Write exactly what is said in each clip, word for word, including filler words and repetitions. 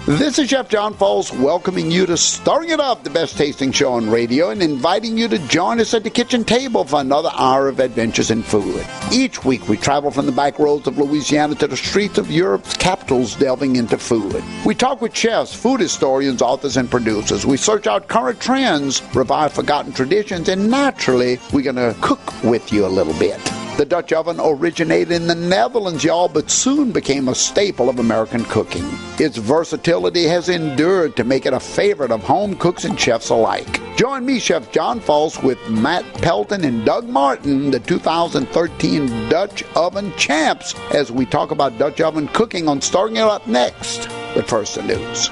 This is Chef John Falls welcoming you to Stirring It Up, the best tasting show on radio, and inviting you to join us at the kitchen table for another hour of adventures in food. Each week we travel from the back roads of Louisiana to the streets of Europe's capitals, delving into food. We talk with chefs, food historians, authors, and producers. We search out current trends, revive forgotten traditions, and naturally, we're going to cook with you a little bit. The Dutch oven originated in the Netherlands, y'all, but soon became a staple of American cooking. Its versatility has endured to make it a favorite of home cooks and chefs alike. Join me, Chef John Falls, with Matt Pelton and Doug Martin, the two thousand thirteen Dutch Oven Champs, as we talk about Dutch oven cooking on Stirring It Up next. But first, the news.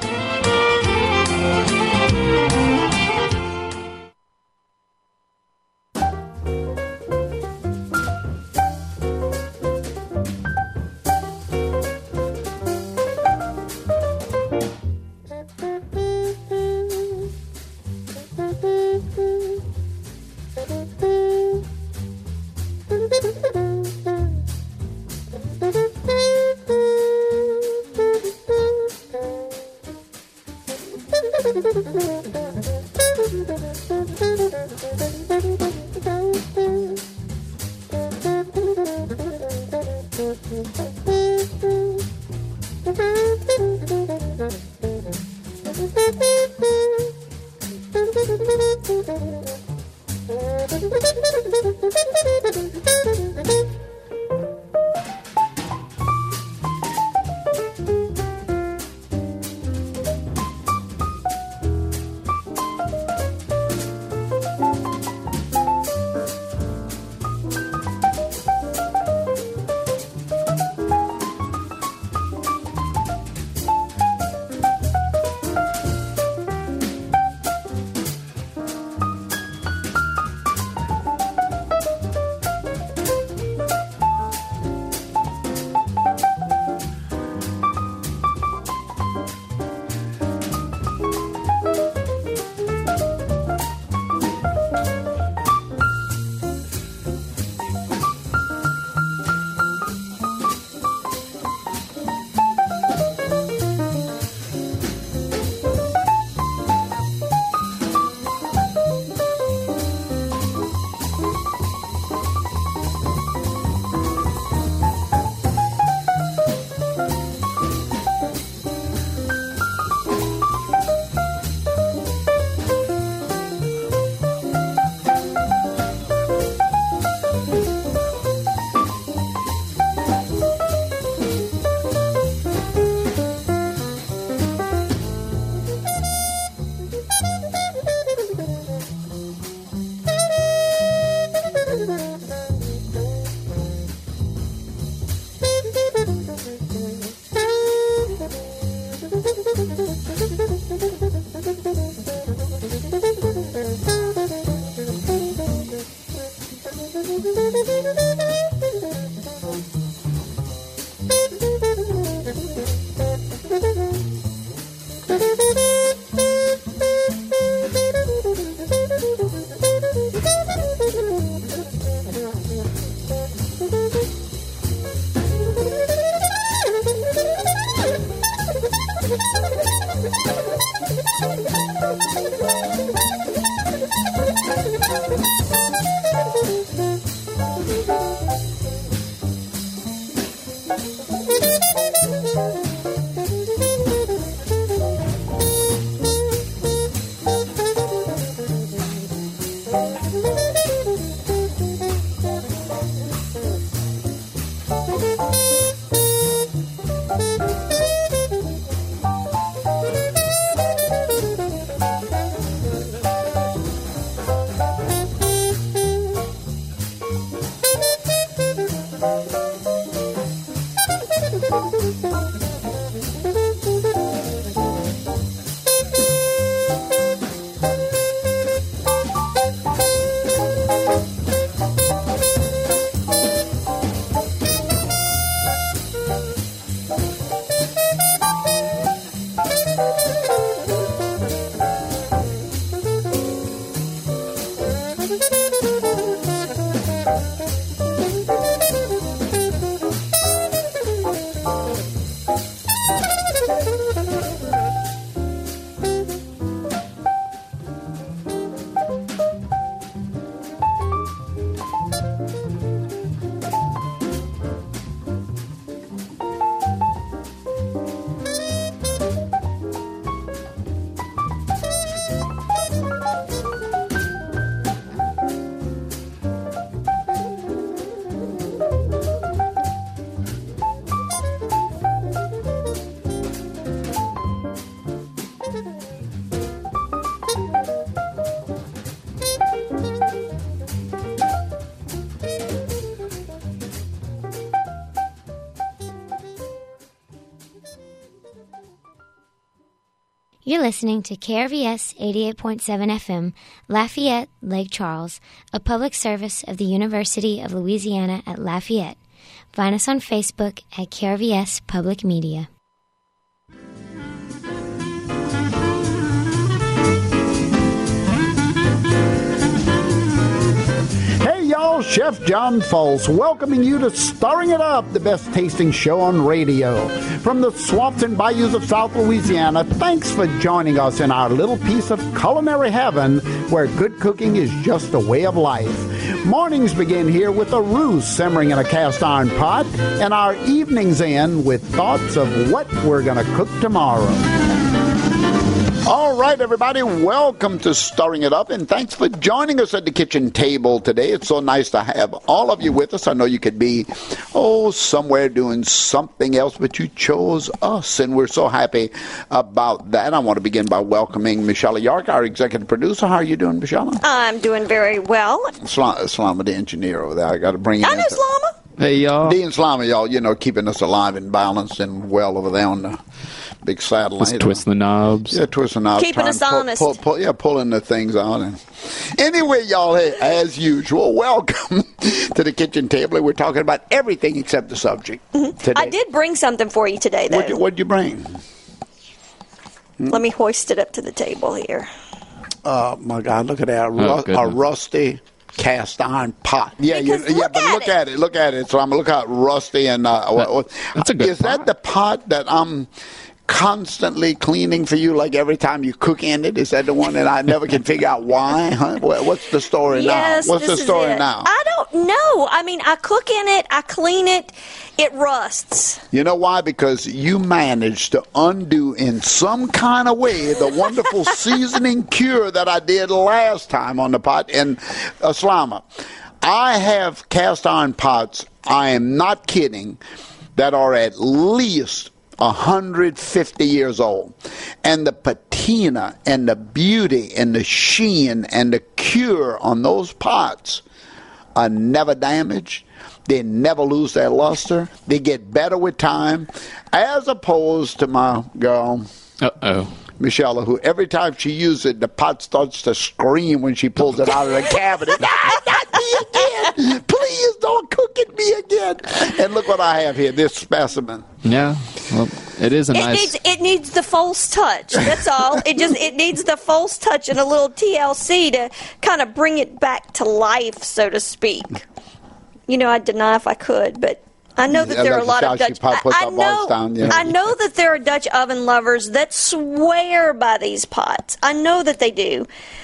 Thank you. You're listening to K R V S eighty-eight point seven F M, Lafayette, Lake Charles, a public service of the University of Louisiana at Lafayette. Find us on Facebook at K R V S Public Media. Hey y'all, Chef John Folse welcoming you to Stirring It Up, the best tasting show on radio. From the swamps and bayous of South Louisiana, thanks for joining us in our little piece of culinary heaven where good cooking is just a way of life. Mornings begin here with a roux simmering in a cast iron pot, and our evenings end with thoughts of what we're going to cook tomorrow. All right, everybody, welcome to Stirring It Up, and thanks for joining us at the kitchen table today. It's so nice to have all of you with us. I know you could be, oh, somewhere doing something else, but you chose us, and we're so happy about that. I want to begin by welcoming Michelle York, our executive producer. How are you doing, Michelle? I'm doing very well. Slama, the engineer over there. I got to bring you I know Slama. Hey, y'all. Dean Slama, y'all, you know, keeping us alive and balanced and well over there on the big satellite. Just twisting the knobs. Yeah, twisting the knobs. Keeping us pull, honest. Pull, pull, yeah, pulling the things out. And anyway, y'all, hey, as usual, welcome to the kitchen table. We're talking about everything except the subject mm-hmm. today. I did bring something for you today, though. What'd you, what'd you bring? Hmm? Let me hoist it up to the table here. Oh, my God, look at that. Oh, Ru- a rusty cast iron pot. Yeah, you, look yeah, but at look it. at it. Look at it. So I'm gonna look how rusty and uh, what, what, That's a good is pot. that the pot that I'm constantly cleaning for you? Like every time you cook in it, is that the one that I never can figure out why? Huh? What's the story yes, now? What's this the story is it. now? I don't know. I mean, I cook in it, I clean it, it rusts. You know why? Because you managed to undo in some kind of way the wonderful seasoning cure that I did last time on the pot. And uh, Slama, I have cast iron pots, I am not kidding, that are at least one hundred fifty years old. And the patina and the beauty and the sheen and the cure on those pots are never damaged. They never lose their luster. They get better with time, as opposed to my girl, Uh-oh. Michelle, who every time she uses it, the pot starts to scream when she pulls it out of the cabinet. Ah, not me again! Please don't cook at me again. And look what I have here, this specimen. Yeah, well, it is a It nice... needs it needs the false touch. That's all. It just it needs the false touch and a little T L C to kind of bring it back to life, so to speak. You know, I'd deny if I could, but I know that Yeah, there are a like lot the of South, she Dutch. probably I, puts I her voice know. down, yeah. I know that there are Dutch oven lovers that swear by these pots. I know that they do,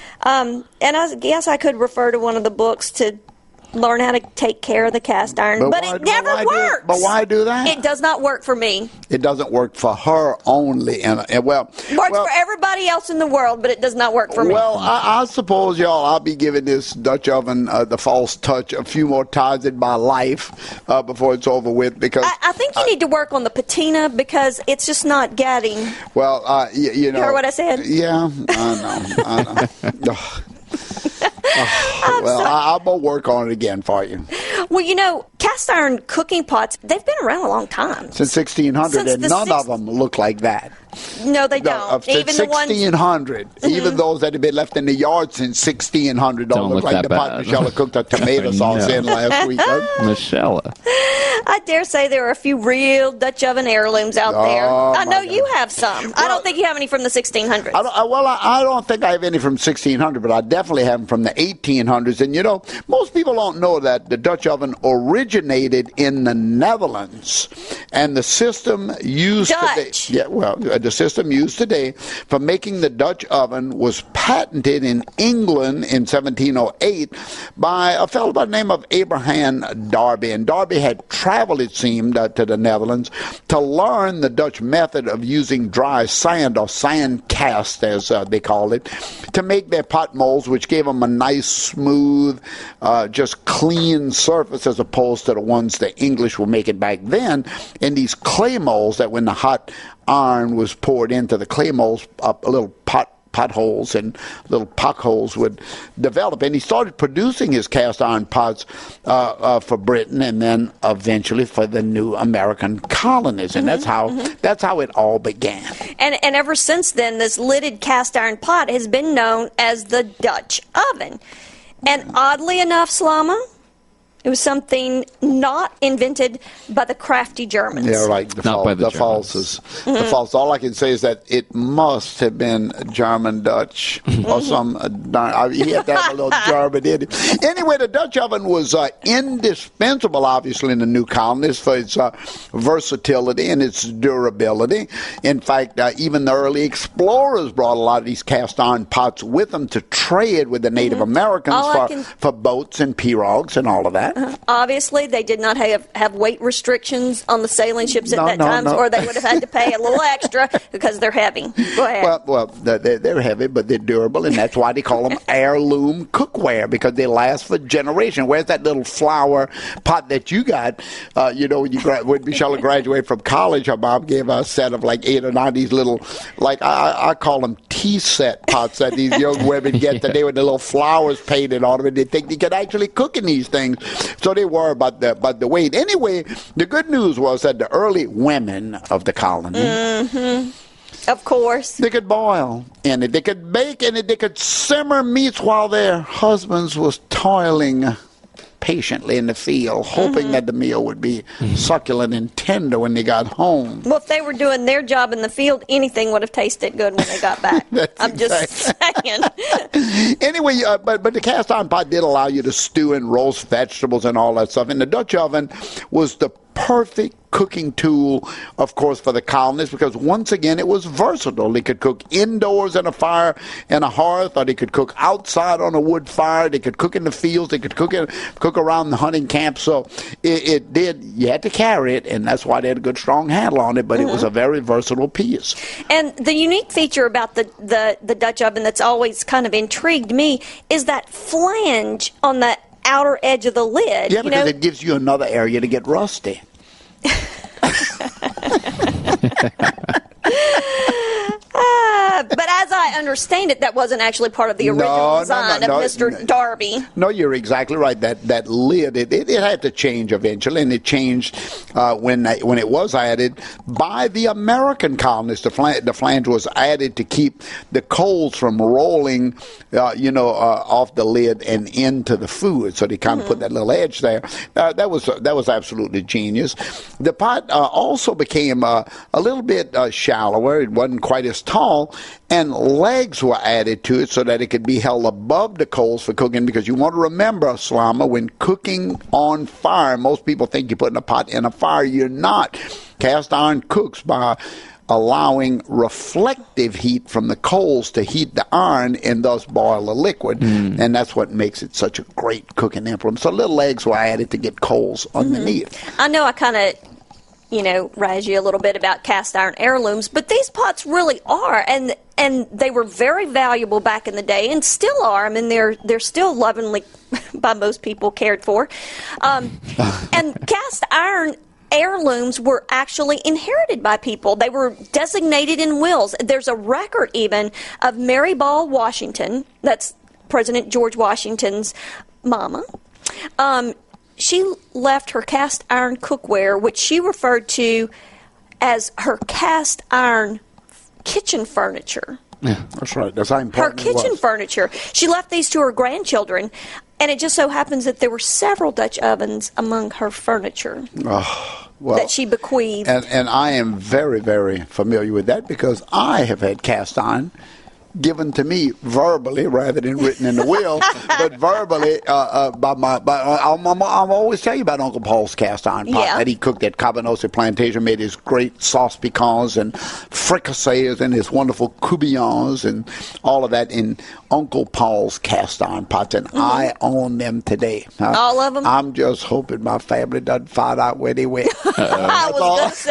um, and I guess I could refer to one of the books to learn how to take care of the cast iron, but, why- it never why do- works. but why do that? It does not work for me. It doesn't work for her only. And, and well, Works well, for everybody else in the world, but it does not work for me. Well, I, I suppose, y'all, I'll be giving this Dutch oven uh, the false touch a few more times in my life uh, before it's over with. Because I, I think you need to work on the patina because it's just not getting. well, uh, y- you know, You heard what I said? Yeah, I know. I know. Ugh. Oh, well, I, I'm gonna work on it again for you. Well, you know, cast iron cooking pots, they've been around a long time. Since sixteen hundred, Since and the none six- of them look like that. No, they No, don't. of Even the ones. sixteen hundred, even those that have been left in the yard since sixteen hundred don't, Don't look, look like that the pot bad. Michelle cooked a tomato sauce No. in last week. Huh? Michelle. I dare say there are a few real Dutch oven heirlooms out Oh, there. I know my you God. have some. I Well- don't think you have any from the sixteen hundreds. I don't, I, well, I, I don't think I have any from sixteen hundred, but I definitely have them from the eighteen hundreds. And, you know, most people don't know that the Dutch oven originated in the Netherlands. And the system used Dutch. today, yeah, well, the system used today for making the Dutch oven was patented in England in seventeen oh eight by a fellow by the name of Abraham Darby. And Darby had traveled, it seemed, uh, to the Netherlands to learn the Dutch method of using dry sand, or sand cast, as uh, they call it, to make their pot molds, which gave them a nice, smooth, uh, just clean surface, as opposed to the ones the English were making back then in these clay molds that when the hot iron was poured into the clay molds, a, a little pot potholes and little pock holes would develop. And he started producing his cast iron pots uh, uh, for Britain and then eventually for the new American colonies. And mm-hmm, that's how mm-hmm. that's how it all began. And and ever since then, this lidded cast iron pot has been known as the Dutch oven. And oddly enough, Slama, it was something not invented by the crafty Germans. Yeah, right. The, not fal- by the, the Germans. falses. Mm-hmm. The false. All I can say is that it must have been German Dutch Mm-hmm. or some. Uh, darn, I mean, he had to have a little German in it. Anyway, the Dutch oven was uh, indispensable, obviously, in the new colonies for its uh, versatility and its durability. In fact, uh, even the early explorers brought a lot of these cast iron pots with them to trade with the Native mm-hmm. Americans all for, can... for boats and pirogues and all of that. Uh, obviously, they did not have, have weight restrictions on the sailing ships at no, that no, time, no. or they would have had to pay a little extra because they're heavy. Go ahead. Well, well, they're, they're heavy, but they're durable, and that's why they call them heirloom cookware, because they last for generations. Where's that little flower pot that you got? Uh, you know, when you gra- when Michelle graduated from college, her mom gave her a set of like eight or nine of these little, like I, I call them tea set pots that these young women get today with the little flowers painted on them, and they think they can actually cook in these things. So they worry about the, about the weight. Anyway, the good news was that the early women of the colony, mm-hmm. Of course, they could boil in it, they could bake in it, they could simmer meats while their husbands was toiling patiently in the field, hoping mm-hmm. that the meal would be succulent and tender when they got home. Well, if they were doing their job in the field, anything would have tasted good when they got back. I'm exactly. just saying. Anyway, uh, but but the cast iron pot did allow you to stew and roast vegetables and all that stuff. And the Dutch oven was the perfect cooking tool, of course, for the colonists, because once again it was versatile. They could cook indoors in a fire and a hearth, or they could cook outside on a wood fire. They could cook in the fields. They could cook in, cook around the hunting camp. So it, it did. You had to carry it, and that's why they had a good strong handle on it. But mm-hmm. it was a very versatile piece. And the unique feature about the, the the Dutch oven that's always kind of intrigued me is that flange on the outer edge of the lid. Yeah, you because know? it gives you another area to get rusty. Uh, but as I understand it, that wasn't actually part of the original no, design no, no, of no, Mister no. Darby. No, you're exactly right. That that lid, it, it, it had to change eventually, and it changed uh, when when it was added by the American colonists. The flange, the flange was added to keep the coals from rolling, uh, you know, uh, off the lid and into the food. So they kind of mm-hmm. put that little edge there. Uh, that was that was absolutely genius. The pot uh, also became uh, a little bit uh, shallower. It wasn't quite as tall, and legs were added to it so that it could be held above the coals for cooking, because you want to remember, Slama, when cooking on fire, most people think you're putting a pot in a fire. You're not. Cast iron cooks by allowing reflective heat from the coals to heat the iron and thus boil the liquid, mm. and that's what makes it such a great cooking implement. So little legs were added to get coals underneath. Mm-hmm. I know I kind of you know, razz you a little bit about cast iron heirlooms, but these pots really are, and and they were very valuable back in the day, and still are. I mean, they're they're still lovingly, by most people, cared for. Um, and cast iron heirlooms were actually inherited by people. They were designated in wills. There's a record even of Mary Ball Washington, that's President George Washington's mama. Um, she left her cast iron cookware, which she referred to as her cast iron kitchen furniture. Yeah, that's right. That's how important Her it kitchen was. furniture. She left these to her grandchildren, and it just so happens that there were several Dutch ovens among her furniture Oh, well, that she bequeathed. and, and I am very, very familiar with that, because I have had cast iron given to me verbally rather than written in the will, but verbally uh, uh, by my. By, uh, I'm, I'm, I'm always tell you about Uncle Paul's cast iron pot Yeah. that he cooked at Cabanossi Plantation, made his great sauce pecans and fricassees and his wonderful coubillons and all of that in Uncle Paul's cast iron pots, and mm-hmm. I own them today. Uh, All of them? I'm just hoping my family doesn't find out where they went. I was going to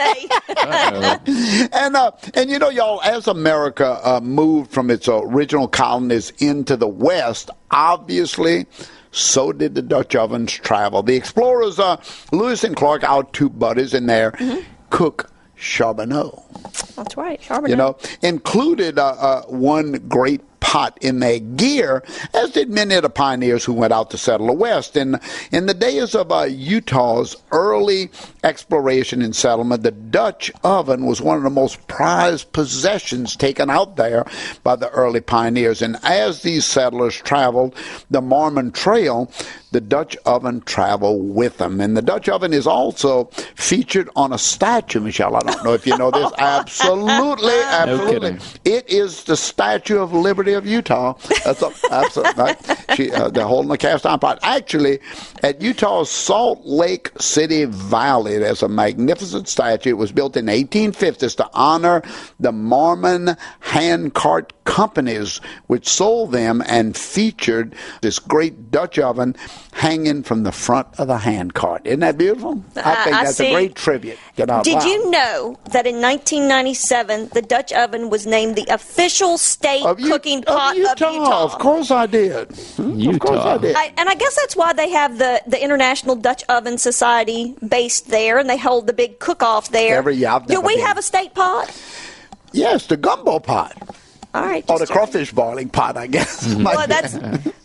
say. and uh, and you know, y'all, as America uh, moved from its original colonies into the West, obviously, so did the Dutch ovens travel. The explorers, uh, Lewis and Clark, our two buddies in there, mm-hmm. cook Charbonneau. That's right, Charbonneau. You know, included uh, uh, one great pot in their gear, as did many of the pioneers who went out to settle the West. In, in the days of uh, Utah's early exploration and settlement, the Dutch oven was one of the most prized possessions taken out there by the early pioneers. And as these settlers traveled the Mormon Trail, the Dutch oven traveled with them. And the Dutch oven is also featured on a statue, Michelle. I don't know if you know this. Absolutely, absolutely. No It is the Statue of Liberty of Utah. That's a, absolutely right. She, uh, they're holding the cast iron pot. Actually, at Utah's Salt Lake City Valley, there's a magnificent statue. It was built in the eighteen fifties to honor the Mormon handcart companies which sold them, and featured this great Dutch oven hanging from the front of the handcart. Isn't that beautiful? I Uh, think I that's see. a great tribute. You know, Did wow. you know that in nineteen ninety-seven, the Dutch oven was named the official state Of U- cooking pot of Utah. of Utah? Of course I did. Hmm, Of course I Utah. did. I, and I guess that's why they have the, the International Dutch Oven Society based there, and they hold the big cook-off there. Every year. I've Do never we been. have a state pot? Yes, the gumbo pot. All right. Or the just checking. crawfish boiling pot, I guess. Well, that's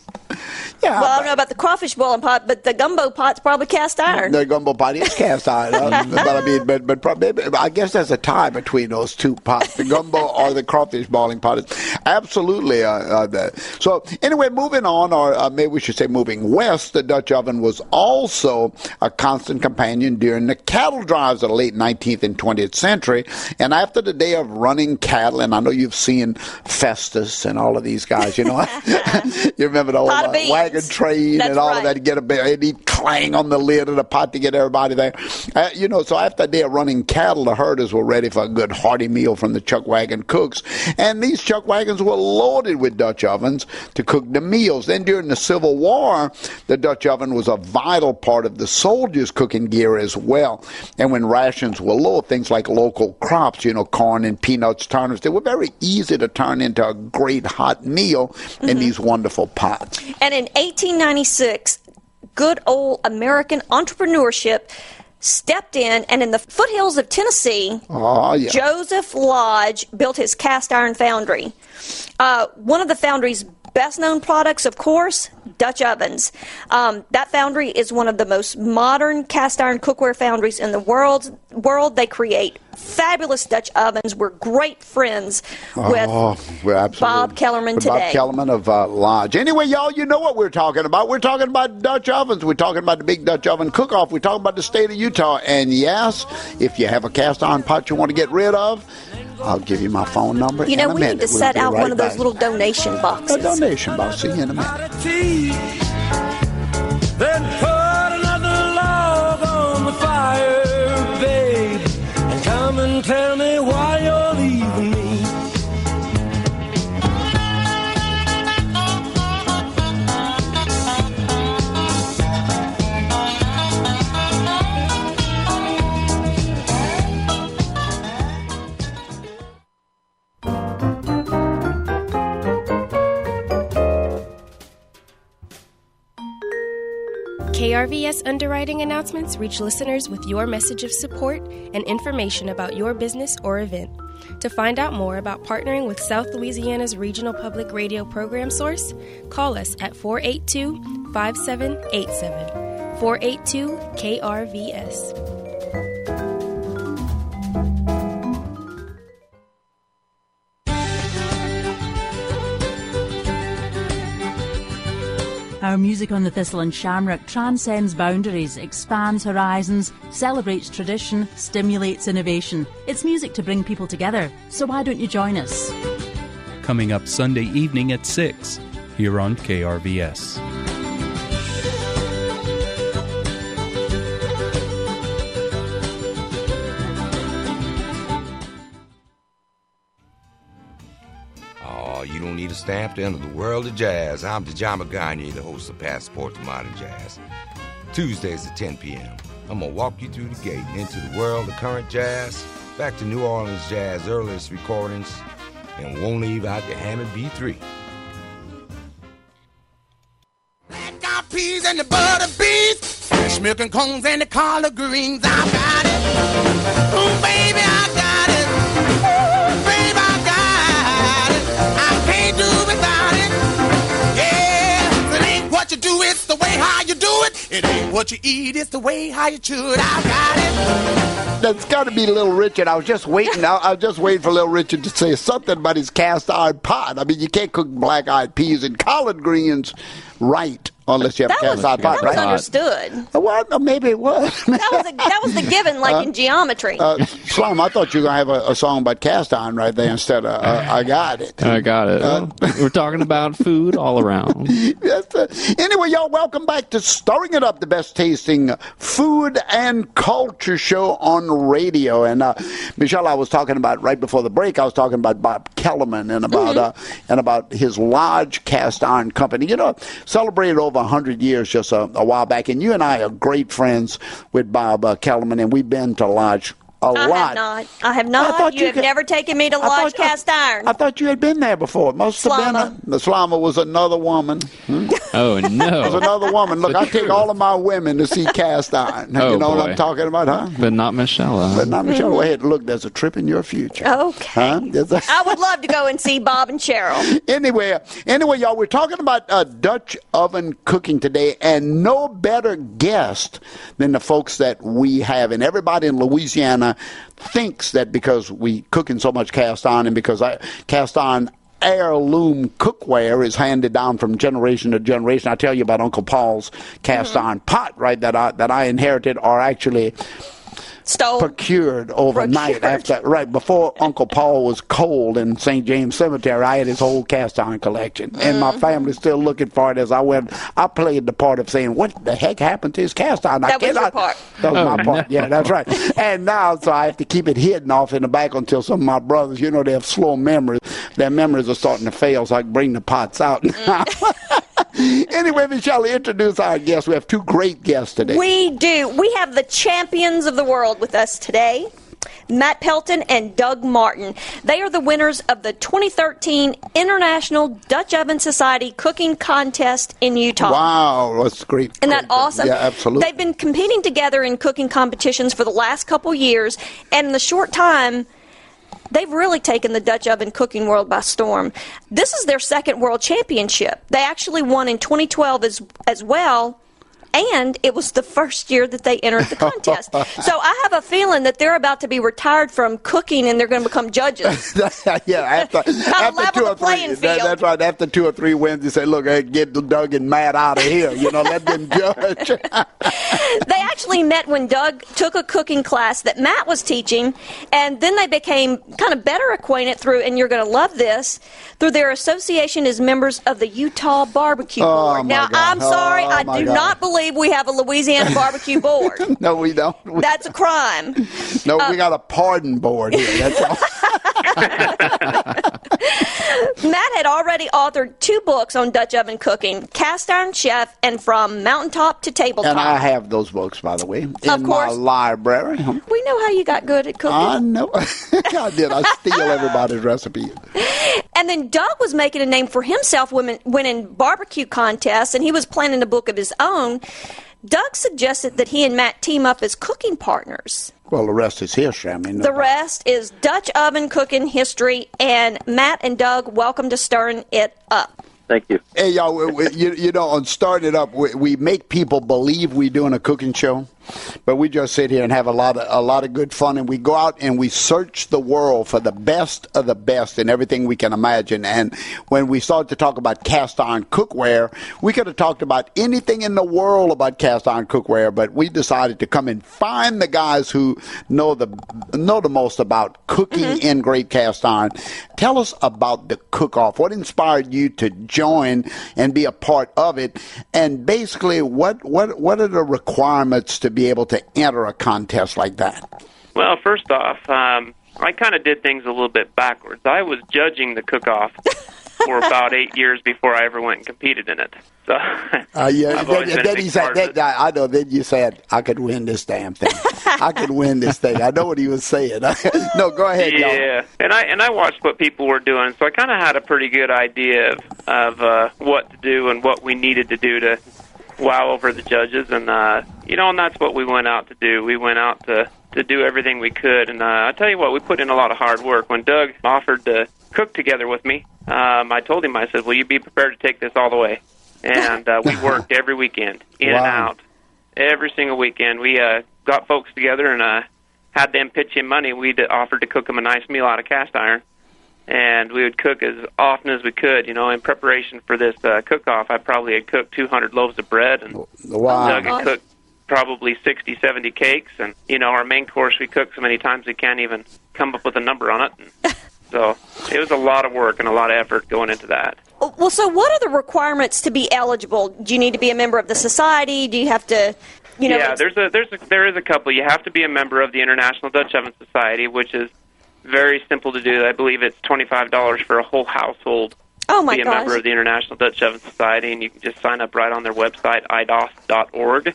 yeah, well, I don't know about the crawfish boiling pot, but the gumbo pot's probably cast iron. the gumbo pot is cast iron, uh, but I mean, but but probably, I guess there's a tie between those two pots, the gumbo or the crawfish boiling pot. Is absolutely. Uh, uh, the, so anyway, moving on, or uh, maybe we should say moving west, the Dutch oven was also a constant companion during the cattle drives of the late nineteenth and twentieth century, and after the day of running cattle, and I know you've seen Festus and all of these guys, you know, you remember the old Pot of uh, beans. wagon train That's and all right. of that. Get a bit, and he'd clang on the lid of the pot to get everybody there. Uh, you know, so after a day of running cattle, the herders were ready for a good hearty meal from the chuck wagon cooks. And these chuck wagons were loaded with Dutch ovens to cook the meals. Then during the Civil War, the Dutch oven was a vital part of the soldiers' cooking gear as well. And when rations were low, things like local crops, you know, corn and peanuts, turnips, they were very easy to turn into a great hot meal in Mm-hmm. these wonderful pots. And in eighteen ninety-six, good old American entrepreneurship stepped in, and in the foothills of Tennessee, Oh, yeah. Joseph Lodge built his cast iron foundry. Uh, one of the foundry's best known products, of course, Dutch ovens. Um, that foundry is one of the most modern cast iron cookware foundries in the world. World. They create fabulous Dutch ovens. We're great friends with Oh, we're absolutely. Bob Kellerman with today. Bob Kellerman of uh, Lodge. Anyway, y'all, you know what we're talking about. We're talking about Dutch ovens. We're talking about the big Dutch oven cook-off. We're talking about the state of Utah. And yes, if you have a cast iron pot you want to get rid of, I'll give you my phone number You in know, a we minute. need to We'll set be out right one of those back. little donation A boxes. donation box. See you in a minute. Then put another log on the fire, babe, and come and tell me why you're leaving me. K R V S underwriting announcements reach listeners with your message of support and information about your business or event. To find out more about partnering with South Louisiana's regional public radio program source, call us at four eight two, five seven eight seven. four eight two K R V S. Our music on the Thistle and Shamrock transcends boundaries, expands horizons, celebrates tradition, stimulates innovation. It's music to bring people together, so why don't you join us? Coming up Sunday evening at six, here on K R V S. Oh, you don't need a stamp to enter the world of jazz. I'm Dejama Gagne, the host of Passport to Modern Jazz. Tuesdays at ten p.m. I'm going to walk you through the gate and into the world of current jazz, back to New Orleans jazz earliest recordings, and won't leave out the Hammond B three. Black eyed peas and the butter beans, fresh milk and cones and the collard greens. I got it. Ooh, baby, I got it. It ain't what you eat, it's the way how you chew it. I got it. That's got to be Little Richard. I was just waiting. I, I was just waiting for Little Richard to say something about his cast iron pot. I mean, you can't cook black eyed peas and collard greens right unless you have that a cast was, iron pot, that was right? understood. Well, maybe it was. That was, a, that was the given, like Uh, in geometry. Uh, Slum, I thought you were going to have a, a song about cast iron right there instead of uh, I got it. I got it. Uh, Well, we're talking about food all around. Yes, uh, anyway, y'all, welcome back to Stirring It Up, the best tasting food and culture show on radio. And uh, Michelle, I was talking about right before the break. I was talking about Bob Kellerman and about mm-hmm. uh, and about his Lodge Cast Iron Company. You know, celebrated over a hundred years just a, a while back. And you and I are great friends with Bob uh, Kellerman, and we've been to Lodge a I lot. have not. I have not. You, you have could, never taken me to Lodge Cast Iron. I thought you had been there before. It must have Slama. been. A, the Slama was another woman. Hmm? Oh, no. It was another woman. Look, I take all of my women to see Cast Iron. Oh, you know boy. what I'm talking about, huh? But not Michelle. Huh? But not Michelle. Go ahead. Look, there's a trip in your future. Okay. Huh? A- I would love to go and see Bob and Cheryl. Anyway, anyway, y'all, we're talking about uh, Dutch oven cooking today, and no better guest than the folks that we have. And everybody in Louisiana thinks that because we cook in so much cast iron and because I cast iron heirloom cookware is handed down from generation to generation. I tell you about Uncle Paul's cast mm-hmm. iron pot, right, that I that I inherited, or actually Stole. procured overnight Procured. after right before Uncle Paul was cold in Saint James Cemetery. I had his whole cast iron collection, and mm-hmm. my family's still looking for it. As I went, I played the part of saying, "What the heck happened to his cast iron?" I That was cannot, your part. That was Oh, my part. no. Yeah, that's right. And now, so I have to keep it hidden off in the back until some of my brothers, you know, they have slow memories. Their memories are starting to fail, so I can bring the pots out now. Anyway, Michelle, introduce our guests. We have two great guests today. We do. We have the champions of the world with us today, Matt Pelton and Doug Martin. They are the winners of the twenty thirteen International Dutch Oven Society Cooking Contest in Utah. Wow, that's great. Isn't that great. awesome? Yeah, absolutely. They've been competing together in cooking competitions for the last couple years, and in the short time, they've really taken the Dutch oven cooking world by storm. This is their second world championship. They actually won in twenty twelve as as well, and it was the first year that they entered the contest. So I have a feeling that they're about to be retired from cooking and they're going to become judges. yeah, after, after level two the or three, playing that, field. that's right. After two or three wins, you say, "Look, hey, get Doug and Matt out of here." You know, let them judge. They actually met when Doug took a cooking class that Matt was teaching, and then they became kind of better acquainted through, and you're going to love this, through their association as members of the Utah Barbecue Oh, Board. my Now, God. I'm sorry, Oh, I my do God. not believe we have a Louisiana Barbecue Board. No, we don't. We, That's a crime. no, uh, we got a pardon board here. That's all. Matt had already authored two books on Dutch oven cooking, Cast Iron Chef and From Mountaintop to Tabletop. And I have those books, by the way, in Of course. my library. We know how you got good at cooking. I know. I did. I steal everybody's recipes. And then Doug was making a name for himself when, winning barbecue contests, and he was planning a book of his own. Doug suggested that he and Matt team up as cooking partners. Well, the rest is history. I mean, no The doubt. rest is Dutch oven cooking history, and Matt and Doug, welcome to Stirring It Up. Thank you. Hey, y'all, we, we, you, you know, on Starting It Up, we, we make people believe we're doing a cooking show, but we just sit here and have a lot of a lot of good fun, and we go out and we search the world for the best of the best in everything we can imagine. And when we started to talk about cast iron cookware, we could have talked about anything in the world about cast iron cookware, but we decided to come and find the guys who know the know the most about cooking mm-hmm. in great cast iron. Tell us about the cook-off. What inspired you to join and be a part of it? And basically, what what what are the requirements to be able to enter a contest like that? Well, first off, um, I kind of did things a little bit backwards. I was judging the cook-off for about eight years before I ever went and competed in it. So, uh, yeah, I've then, always been a then big he said, part then, of it. I know, then you said, I could win this damn thing. I could win this thing. I know what he was saying. No, go ahead, y'all. Yeah, and I and I watched what people were doing, so I kind of had a pretty good idea of, of uh, what to do and what we needed to do to wow over the judges, and uh, you know, and that's what we went out to do. We went out to to do everything we could, and uh, I tell you what, we put in a lot of hard work. When Doug offered to cook together with me, um, I told him, I said, "Will you be prepared to take this all the way?" And uh, we worked every weekend, in Wow. and out, Every single weekend. We uh, got folks together and uh, had them pitch in money. We'd offered to cook them a nice meal out of cast iron, and we would cook as often as we could. You know, in preparation for this uh, cook-off, I probably had cooked two hundred loaves of bread, and wow. Doug had cooked probably sixty, seventy cakes. And, you know, our main course we cook so many times we can't even come up with a number on it. And so it was a lot of work and a lot of effort going into that. Well, so what are the requirements to be eligible? Do you need to be a member of the society? Do you have to, you know? Yeah, there's a there's a there is a couple. You have to be a member of the International Dutch Oven Society, which is very simple to do. I believe it's twenty-five dollars for a whole household oh my to be a gosh. member of the International Dutch Oven Society, and you can just sign up right on their website, I D O S dot org,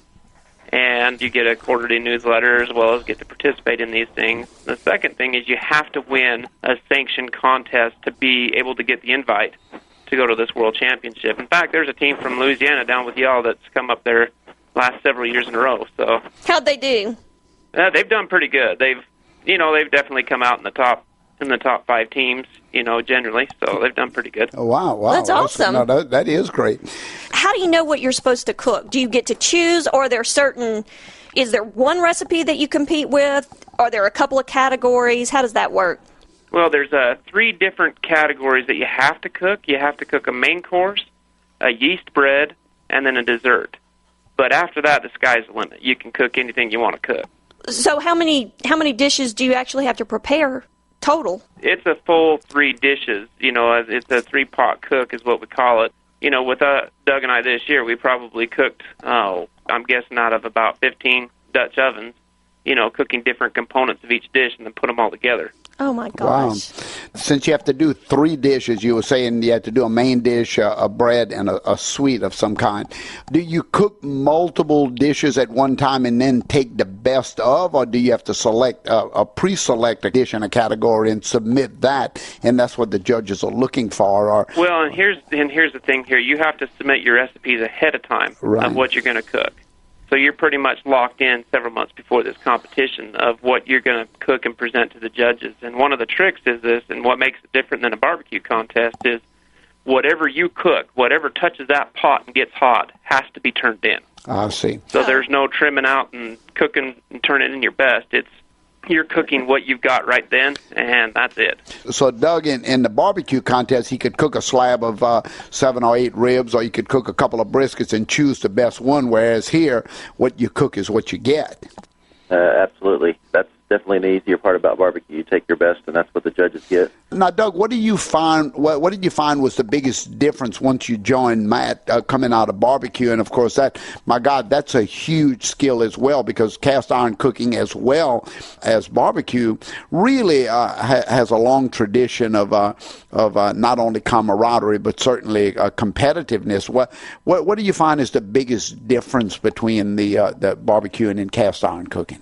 and you get a quarterly newsletter as well as get to participate in these things. The second thing is you have to win a sanctioned contest to be able to get the invite to go to this World Championship. In fact, there's a team from Louisiana down with y'all that's come up there last several years in a row. So how'd they do? Uh, they've done pretty good. They've, you know, they've definitely come out in the top in the top five teams, you know, generally. So they've done pretty good. Oh, wow, wow. That's awesome. No, that, that is great. How do you know what you're supposed to cook? Do you get to choose, or are there certain, is there one recipe that you compete with? Are there a couple of categories? How does that work? Well, there's uh, three different categories that you have to cook. You have to cook a main course, a yeast bread, and then a dessert. But after that, the sky's the limit. You can cook anything you want to cook. So how many how many dishes do you actually have to prepare total? It's a full three dishes. You know, it's a three-pot cook is what we call it. You know, with uh, Doug and I this year, we probably cooked, oh, I'm guessing out of about fifteen Dutch ovens, you know, cooking different components of each dish and then put them all together. Oh, my gosh. Wow. Since you have to do three dishes, you were saying you have to do a main dish, a, a bread, and a, a sweet of some kind. Do you cook multiple dishes at one time and then take the best of, or do you have to select a, a pre-select a dish in a category and submit that, and that's what the judges are looking for? Or Well, and here's and here's the thing here. You have to submit your recipes ahead of time Right. of what you're going to cook. So you're pretty much locked in several months before this competition of what you're going to cook and present to the judges. And one of the tricks is this, and what makes it different than a barbecue contest is whatever you cook, whatever touches that pot and gets hot, has to be turned in. I see. So there's no trimming out and cooking and turning in your best. It's you're cooking what you've got right then, and that's it. So, Doug, in, in the barbecue contest, he could cook a slab of uh, seven or eight ribs, or you could cook a couple of briskets and choose the best one, whereas here, what you cook is what you get. Uh, absolutely. That's definitely an easier part about barbecue. You take your best, and that's what the judges get. Now, Doug, what do you find? What, what did you find was the biggest difference once you joined Matt uh, coming out of barbecue? And of course, that my God, that's a huge skill as well, because cast iron cooking as well as barbecue really uh, ha- has a long tradition of uh, of uh, not only camaraderie but certainly uh, competitiveness. What what what do you find is the biggest difference between the uh, the barbecuing and cast iron cooking?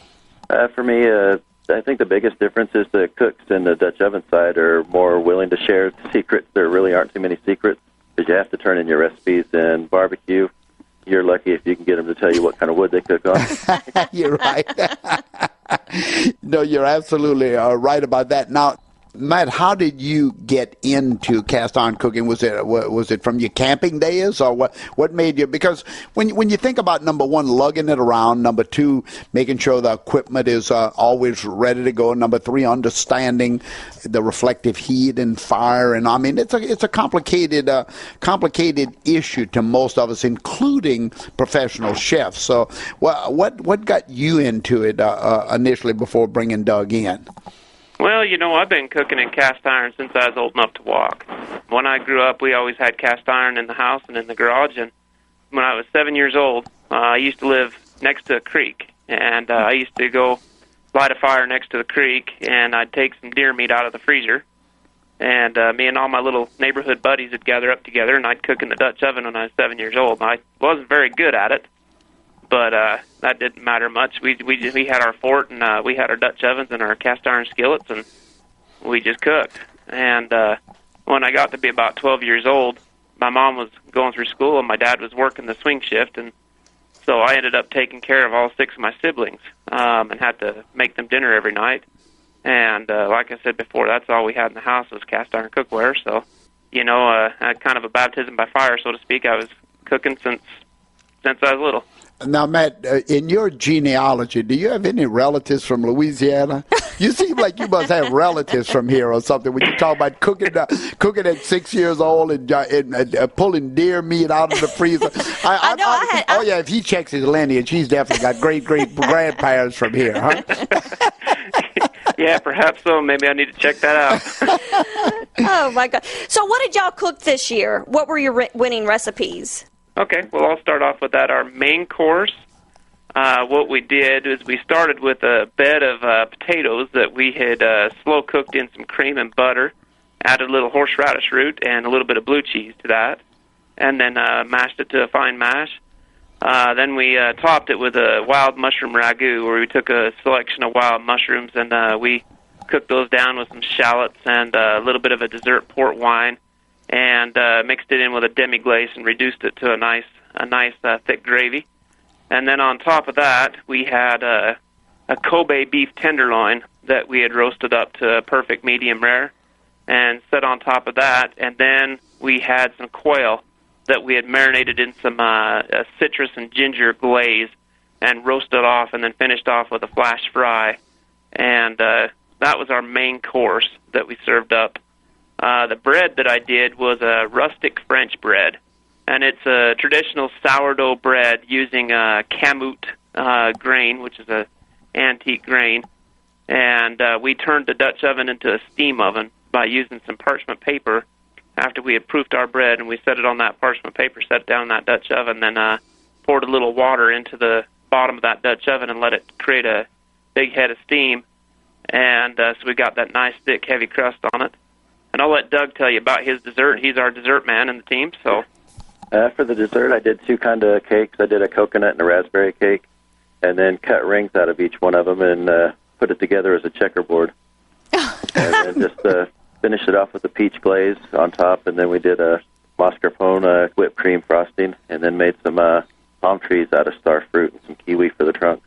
Uh, for me, uh, I think the biggest difference is the cooks in the Dutch oven side are more willing to share secrets. There really aren't too many secrets because you have to turn in your recipes. And barbecue, you're lucky if you can get them to tell you what kind of wood they cook on. You're right. No, you're absolutely uh, right about that. Now, Matt, how did you get into cast iron cooking? Was it was it from your camping days, or what? What made you? Because when when you think about number one, lugging it around, number two, making sure the equipment is uh, always ready to go, number three, understanding the reflective heat and fire, and I mean it's a it's a complicated uh, complicated issue to most of us, including professional chefs. So, what what what got you into it uh, uh, initially before bringing Doug in? Well, you know, I've been cooking in cast iron since I was old enough to walk. When I grew up, we always had cast iron in the house and in the garage. And when I was seven years old, uh, I used to live next to a creek. And uh, I used to go light a fire next to the creek, and I'd take some deer meat out of the freezer. And uh, me and all my little neighborhood buddies would gather up together, and I'd cook in the Dutch oven when I was seven years old. And I wasn't very good at it, but uh, that didn't matter much. We we just, we had our fort, and uh, we had our Dutch ovens and our cast iron skillets, and we just cooked. And uh, when I got to be about twelve years old, my mom was going through school, and my dad was working the swing shift, and so I ended up taking care of all six of my siblings um, and had to make them dinner every night. And uh, like I said before, that's all we had in the house was cast iron cookware. So, you know, uh, I had kind of a baptism by fire, so to speak. I was cooking since since I was little. Now, Matt, uh, in your genealogy, do you have any relatives from Louisiana? You seem like you must have relatives from here or something when you talk about cooking uh, cooking at six years old and, uh, and uh, pulling deer meat out of the freezer. I, I know. I, I had, oh, yeah, if he checks his lineage, he's definitely got great-great-grandparents from here, huh? Yeah, perhaps so. Maybe I need to check that out. Oh, my God. So what did y'all cook this year? What were your re- winning recipes? Okay, well, I'll start off with that. Our main course, uh, what we did is we started with a bed of uh, potatoes that we had uh, slow-cooked in some cream and butter, added a little horseradish root and a little bit of blue cheese to that, and then uh, mashed it to a fine mash. Uh, then we uh, topped it with a wild mushroom ragu, where we took a selection of wild mushrooms, and uh, we cooked those down with some shallots and uh, a little bit of a dessert port wine, and uh, mixed it in with a demi-glace and reduced it to a nice, a nice uh, thick gravy. And then on top of that, we had uh, a Kobe beef tenderloin that we had roasted up to a perfect medium rare, and set on top of that. And then we had some quail that we had marinated in some uh, uh, citrus and ginger glaze and roasted off, and then finished off with a flash fry. And uh, that was our main course that we served up. Uh, the bread that I did was a rustic French bread, and it's a traditional sourdough bread using a kamut uh, grain, which is a antique grain, and uh, we turned the Dutch oven into a steam oven by using some parchment paper after we had proofed our bread, and we set it on that parchment paper, set it down in that Dutch oven, then uh, poured a little water into the bottom of that Dutch oven and let it create a big head of steam, and uh, so we got that nice, thick, heavy crust on it. And I'll let Doug tell you about his dessert. He's our dessert man in the team. So, uh, for the dessert, I did two kind of cakes. I did a coconut and a raspberry cake, and then cut rings out of each one of them and uh, put it together as a checkerboard. And then just uh, finished it off with a peach glaze on top, and then we did a mascarpone uh, whipped cream frosting, and then made some uh, palm trees out of star fruit and some kiwi for the trunk.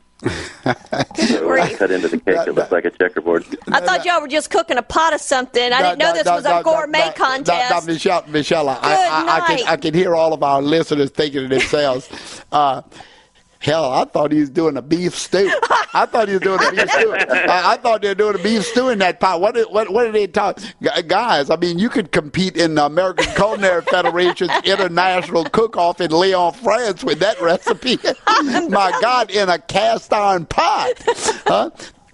So when I cut into the cake, it looks like a checkerboard. I thought y'all were just cooking a pot of something. I didn't know this was a gourmet contest. Now, Michelle, Michelle, I, I, I, can, I can hear all of our listeners thinking to themselves, uh, hell, I thought he was doing a beef stew. I thought he was doing a beef stew. I, I thought they were doing a beef stew in that pot. What did, what, what did they talk? Guys, I mean, you could compete in the American Culinary Federation's International Cook-Off in Lyon, France with that recipe. My God, in a cast iron pot. Huh?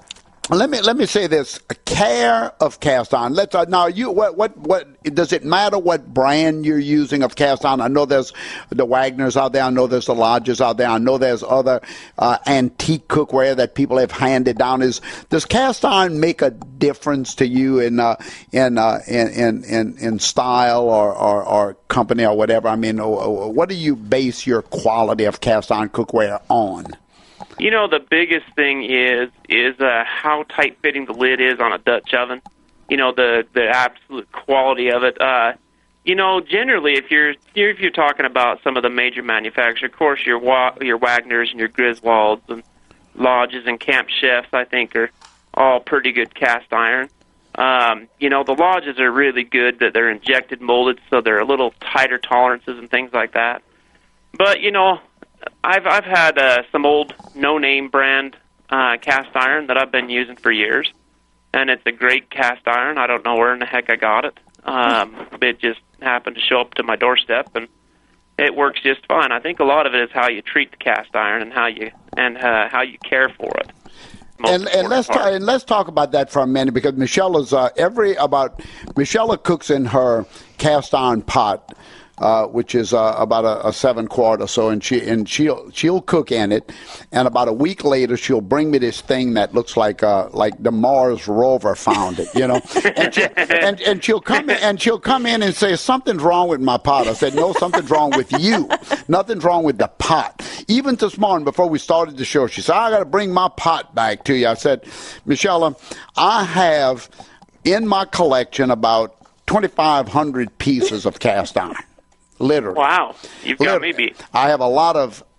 Let me let me say this: a care of cast iron. Let's uh, now. You what what what does it matter what brand you're using of cast iron? I know there's the Wagners out there. I know there's the Lodges out there. I know there's other uh, antique cookware that people have handed down. Is does cast iron make a difference to you in uh, in, uh, in in in in style or, or or company or whatever? I mean, what do you base your quality of cast iron cookware on? You know, the biggest thing is is uh, how tight-fitting the lid is on a Dutch oven. You know, the the absolute quality of it. Uh, you know, generally, if you're if you're talking about some of the major manufacturers, of course, your Wa- your Wagners and your Griswolds and Lodges and Camp Chefs, I think, are all pretty good cast iron. Um, you know, the Lodges are really good that they're injected molded, so they're a little tighter tolerances and things like that. But you know, I've I've had uh, some old no-name brand uh, cast iron that I've been using for years, and it's a great cast iron. I don't know where in the heck I got it. Um, it just happened to show up to my doorstep, and it works just fine. I think a lot of it is how you treat the cast iron and how you and uh, how you care for it. And, and let's talk, and let's talk about that for a minute, because Michelle is uh, every about Michelle cooks in her cast iron pot. Uh, which is uh, about a, a seven quart or so, and she and she'll she'll cook in it, and about a week later she'll bring me this thing that looks like uh, like the Mars rover found it, you know, and, she, and and she'll come in, and she'll come in and say something's wrong with my pot. I said no, something's wrong with you. Nothing's wrong with the pot. Even this morning before we started the show, she said I got to bring my pot back to you. I said, Michelle, I have in my collection about twenty-five hundred pieces of cast iron. Literally. Wow. You've got Literally. me beat. I have a lot of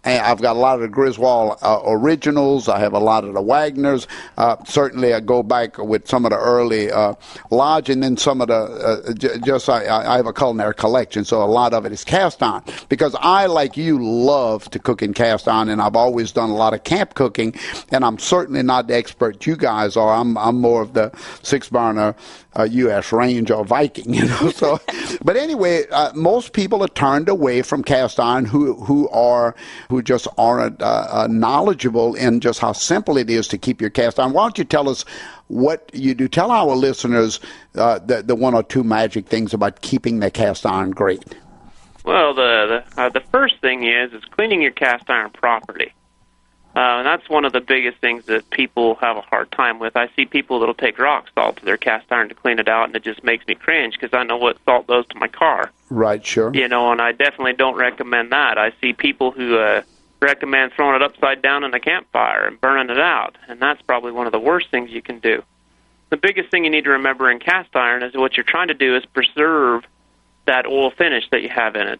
And I've got a lot of the Griswold uh, originals. I have a lot of the Wagners. Uh, certainly, I go back with some of the early uh, Lodge, and then some of the uh, j- just I, I have a culinary collection, so a lot of it is cast iron. Because I, like you, love to cook in cast iron, and I've always done a lot of camp cooking. And I'm certainly not the expert you guys are. I'm I'm more of the six burner uh, U S Range or Viking, you know. So, but anyway, uh, most people are turned away from cast iron who who are who just aren't uh, uh, knowledgeable in just how simple it is to keep your cast iron. Why don't you tell us what you do? Tell our listeners uh, the the one or two magic things about keeping their cast iron great. Well, the the, uh, the first thing is is cleaning your cast iron properly. Uh, and that's one of the biggest things that people have a hard time with. I see people that'll take rock salt to their cast iron to clean it out, and it just makes me cringe because I know what salt does to my car. Right, sure. You know, and I definitely don't recommend that. I see people who uh, recommend throwing it upside down in a campfire and burning it out, and that's probably one of the worst things you can do. The biggest thing you need to remember in cast iron is what you're trying to do is preserve that oil finish that you have in it.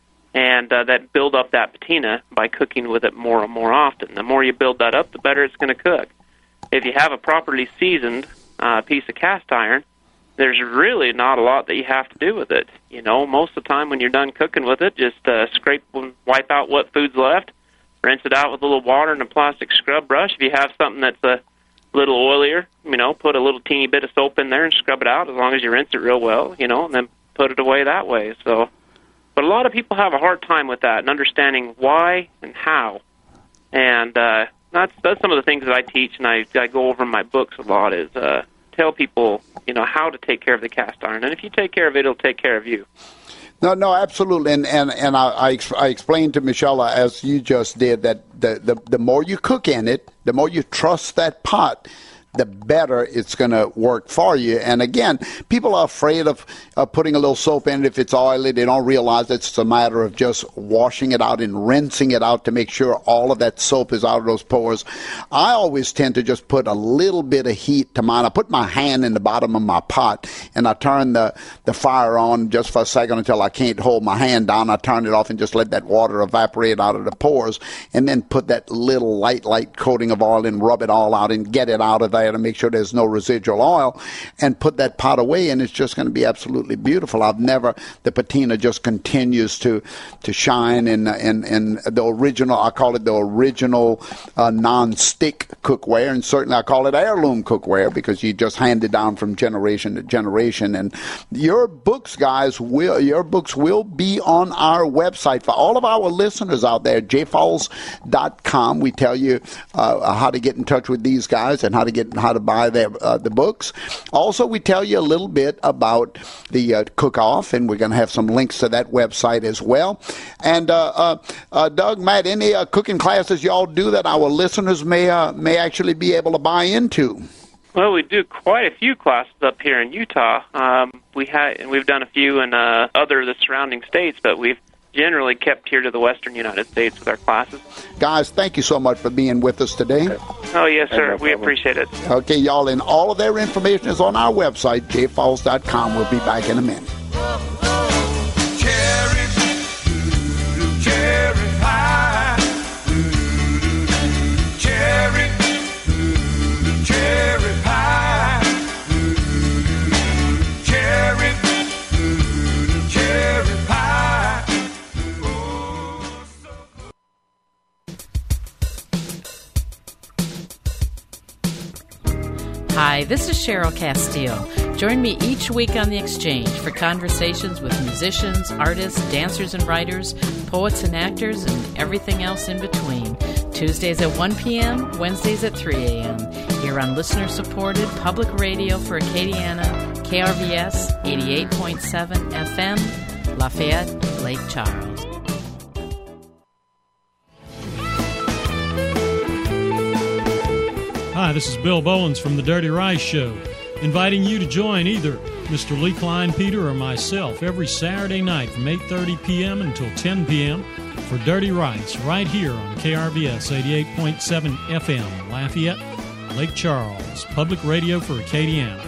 And uh, that build up that patina by cooking with it more and more often. The more you build that up, the better it's going to cook. If you have a properly seasoned uh, piece of cast iron, there's really not a lot that you have to do with it. You know, most of the time when you're done cooking with it, just uh, scrape and wipe out what food's left, rinse it out with a little water and a plastic scrub brush. If you have something that's a little oilier, you know, put a little teeny bit of soap in there and scrub it out as long as you rinse it real well, you know, and then put it away that way. So. But a lot of people have a hard time with that and understanding why and how. And uh, that's that's some of the things that I teach and I, I go over in my books a lot is uh, tell people, you know, how to take care of the cast iron. And if you take care of it, it'll take care of you. No, no, absolutely. And and, and I, I, I explained to Michelle, as you just did, that the, the, the more you cook in it, the more you trust that pot, the better it's going to work for you. And again, people are afraid of uh, putting a little soap in it if it's oily. They don't realize it's a matter of just washing it out and rinsing it out to make sure all of that soap is out of those pores. I always tend to just put a little bit of heat to mine. I put my hand in the bottom of my pot and I turn the, the fire on just for a second until I can't hold my hand down. I turn it off and just let that water evaporate out of the pores and then put that little light, light coating of oil and rub it all out and get it out of there to make sure there's no residual oil and put that pot away, and it's just going to be absolutely beautiful. I've never, the patina just continues to to shine in, in, in the original, I call it the original uh, non-stick cookware, and certainly I call it heirloom cookware because you just hand it down from generation to generation. And your books, guys, will your books will be on our website. For all of our listeners out there, j falls dot com, we tell you uh, how to get in touch with these guys and how to get how to buy their, uh, the books. Also, we tell you a little bit about the uh, cook-off, and we're going to have some links to that website as well. And uh, uh, uh, Doug, Matt, any uh, cooking classes y'all do that our listeners may uh, may actually be able to buy into? Well, we do quite a few classes up here in Utah. Um, we ha- and we've done a few in uh, other of the surrounding states, but we've generally kept here to the western United States with our classes. Guys, thank you so much for being with us today. Oh, yes, sir. We appreciate it. Okay, y'all, and all of their information is on our website, j falls dot com. We'll be back in a minute. Cherry, cherry pie. Cherry, cherry pie. Cherry, cherry pie. Hi, this is Cheryl Castillo. Join me each week on The Exchange for conversations with musicians, artists, dancers and writers, poets and actors, and everything else in between. Tuesdays at one p.m., Wednesdays at three a.m. Here on listener-supported public radio for Acadiana, K R V S eighty-eight point seven F M, Lafayette, Lake Charles. Hi, this is Bill Bowens from The Dirty Rice Show, inviting you to join either Mister Lee Klein Peter or myself every Saturday night from eight thirty p.m. until ten p.m. for Dirty Rice right here on K R V S eighty-eight point seven F M, Lafayette, Lake Charles, public radio for Acadiana.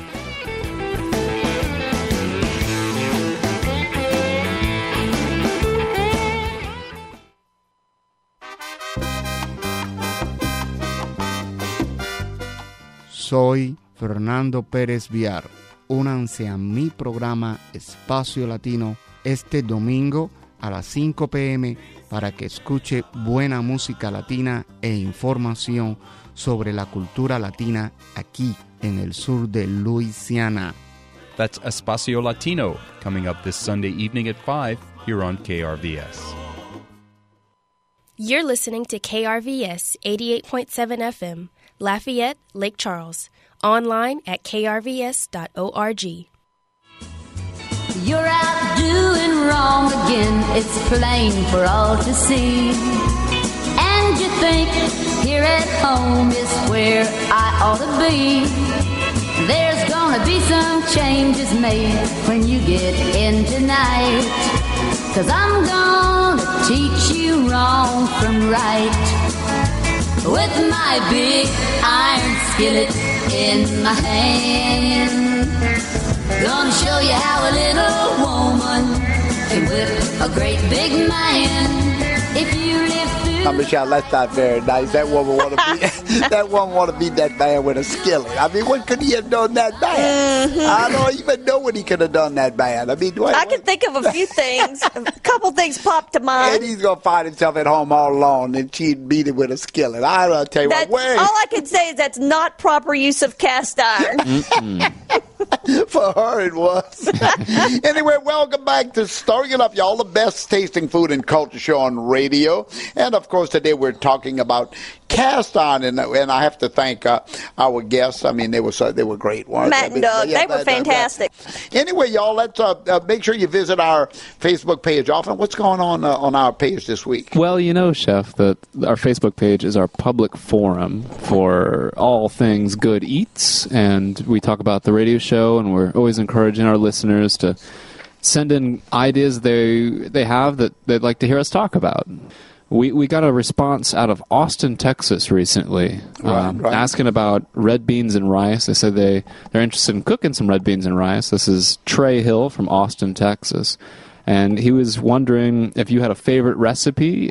Soy Fernando Pérez Villar. Únanse a mi programa Espacio Latino este domingo a las cinco p m para que escuche buena música latina e información sobre la cultura latina aquí en el sur de Luisiana. That's Espacio Latino, coming up this Sunday evening at five here on K R V S. You're listening to K R V S eighty-eight point seven F M, Lafayette, Lake Charles, online at k r v s dot org. You're out doing wrong again, it's plain for all to see. And you think here at home is where I ought to be. There's gonna be some changes made when you get in tonight. Cause I'm gonna teach you wrong from right. With my big iron skillet in my hand, gonna show you how a little woman can whip a great big man. If you live through... Now, Michelle, that's not very nice. That woman want to be that woman want to beat that man with a skillet. I mean, what could he have done that bad? Mm-hmm. I don't even know what he could have done that bad. I mean, what, I can think of a few things. A couple things popped to mind. And he's gonna find himself at home all alone, and she'd beat him with a skillet. I don't tell you That's, what. Wait. all I can say is that's not proper use of cast iron. For her, it was. Anyway, welcome back to Stirring It Up, y'all, the best tasting food and culture show on radio. And, of course, today we're talking about cast iron, and, and I have to thank uh, our guests. I mean, they were so, they were great. Weren't Matt they? and Doug, Yeah, they were that- that- fantastic. Anyway, y'all, let's uh, uh, make sure you visit our Facebook page often. What's going on uh, on our page this week? Well, you know, Chef, that our Facebook page is our public forum for all things good eats, and we talk about the radio show, and we're always encouraging our listeners to send in ideas they they have that they'd like to hear us talk about. We we got a response out of Austin, Texas recently, Right, um, right. asking about red beans and rice. They said they, they're interested in cooking some red beans and rice. This is Trey Hill from Austin, Texas. And he was wondering if you had a favorite recipe.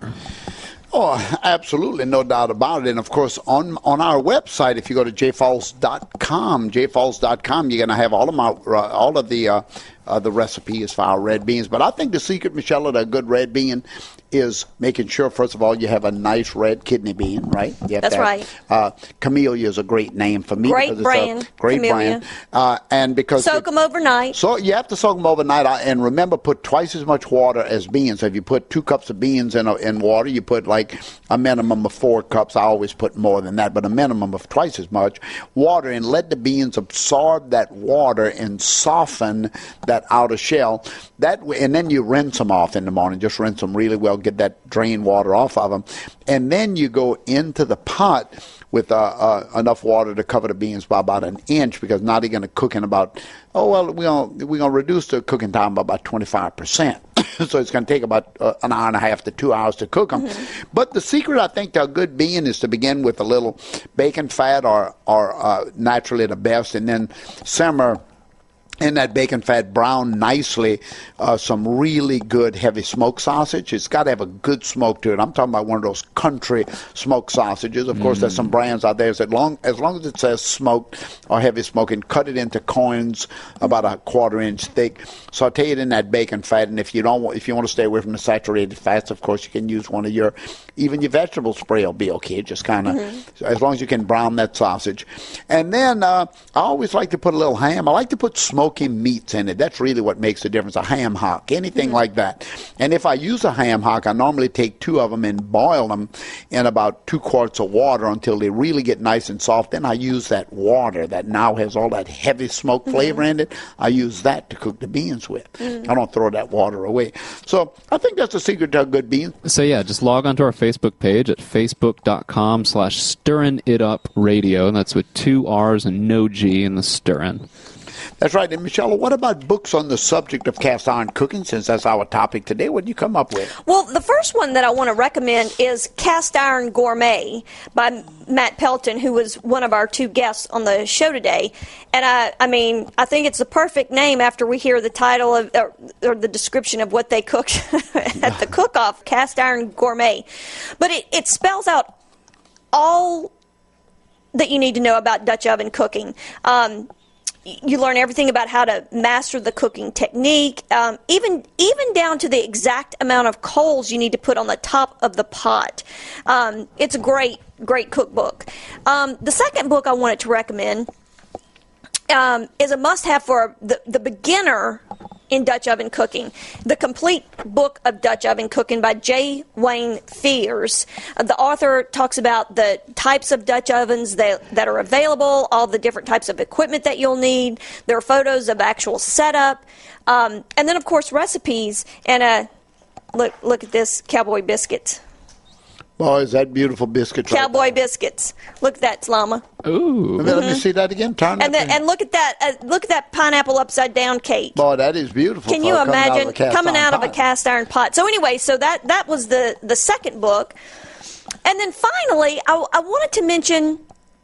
Oh, absolutely, no doubt about it. And, of course, on on our website, if you go to j falls dot com, j falls dot com, you're going to have all of my uh, all of the uh, uh, the recipes for our red beans. But I think the secret, Michelle, of a good red bean is making sure, first of all, you have a nice red kidney bean, right? You have That's to have- right. Uh, Camellia is a great name for me. Great because brand, It's a great Camellia. brand. Uh, and because Soak them overnight. So you have to soak them overnight, uh, and remember, put twice as much water as beans. So if you put two cups of beans in a, in water, you put like a minimum of four cups. I always put more than that, but a minimum of twice as much water, and let the beans absorb that water and soften that outer shell. That way, and then you rinse them off in the morning. Just rinse them really well, get that drained water off of them, and then you go into the pot with uh, uh, enough water to cover the beans by about an inch, because now they're going to cook in about, oh, well, we're going we're gonna reduce the cooking time by about twenty-five percent. So it's going to take about uh, an hour and a half to two hours to cook them. Mm-hmm. But the secret, I think, to a good bean is to begin with a little bacon fat, or, or uh, naturally the best, and then simmer in that bacon fat, brown nicely, uh, some really good heavy smoked sausage. It's got to have a good smoke to it. I'm talking about one of those country smoked sausages. Of course, there's some brands out there. As long, as long as it says smoked or heavy smoke, and cut it into coins about a quarter inch thick. Saute it in that bacon fat, and if you don't, want, if you want to stay away from the saturated fats, of course, you can use one of your, even your vegetable spray will be okay. Just kind of, mm-hmm. as long as you can brown that sausage. And then uh, I always like to put a little ham. I like to put smoky meats in it. That's really what makes the difference. A ham hock, anything mm-hmm. like that. And if I use a ham hock, I normally take two of them and boil them in about two quarts of water until they really get nice and soft. Then I use that water that now has all that heavy smoke flavor mm-hmm. in it. I use that to cook the beans with. Mm-hmm. I don't throw that water away. So I think that's the secret to a good bean. So yeah, just log onto our Facebook page at facebook.com slash stirring it up radio. And that's with two R's and no G in the stirring. That's right. And, Michelle, what about books on the subject of cast iron cooking, since that's our topic today? What did you come up with? Well, the first one that I want to recommend is Cast Iron Gourmet by Matt Pelton, who was one of our two guests on the show today. And, I, I mean, I think it's the perfect name after we hear the title of or, or the description of what they cooked at the cook-off, Cast Iron Gourmet. But it, it spells out all that you need to know about Dutch oven cooking. Um, you learn everything about how to master the cooking technique, um, even even down to the exact amount of coals you need to put on the top of the pot. Um, it's a great, great cookbook. Um, the second book I wanted to recommend um, is a must-have for the, the beginner in Dutch oven cooking. The Complete Book of Dutch Oven Cooking by J. Wayne Fears. Uh, the author talks about the types of Dutch ovens that, that are available, all the different types of equipment that you'll need. There are photos of actual setup. Um, and then, of course, recipes. And uh, look, look at this, cowboy biscuits. Boy, is that beautiful biscuit. Cowboy right biscuits. Look at that, Slama. Ooh. Let me, let me see that again. Turn And, that the, and look at that. Uh, look at that pineapple upside down cake. Boy, that is beautiful. Can you coming imagine out of a cast coming iron out of a pot. cast iron pot? So anyway, so that that was the the second book, and then finally, I, I wanted to mention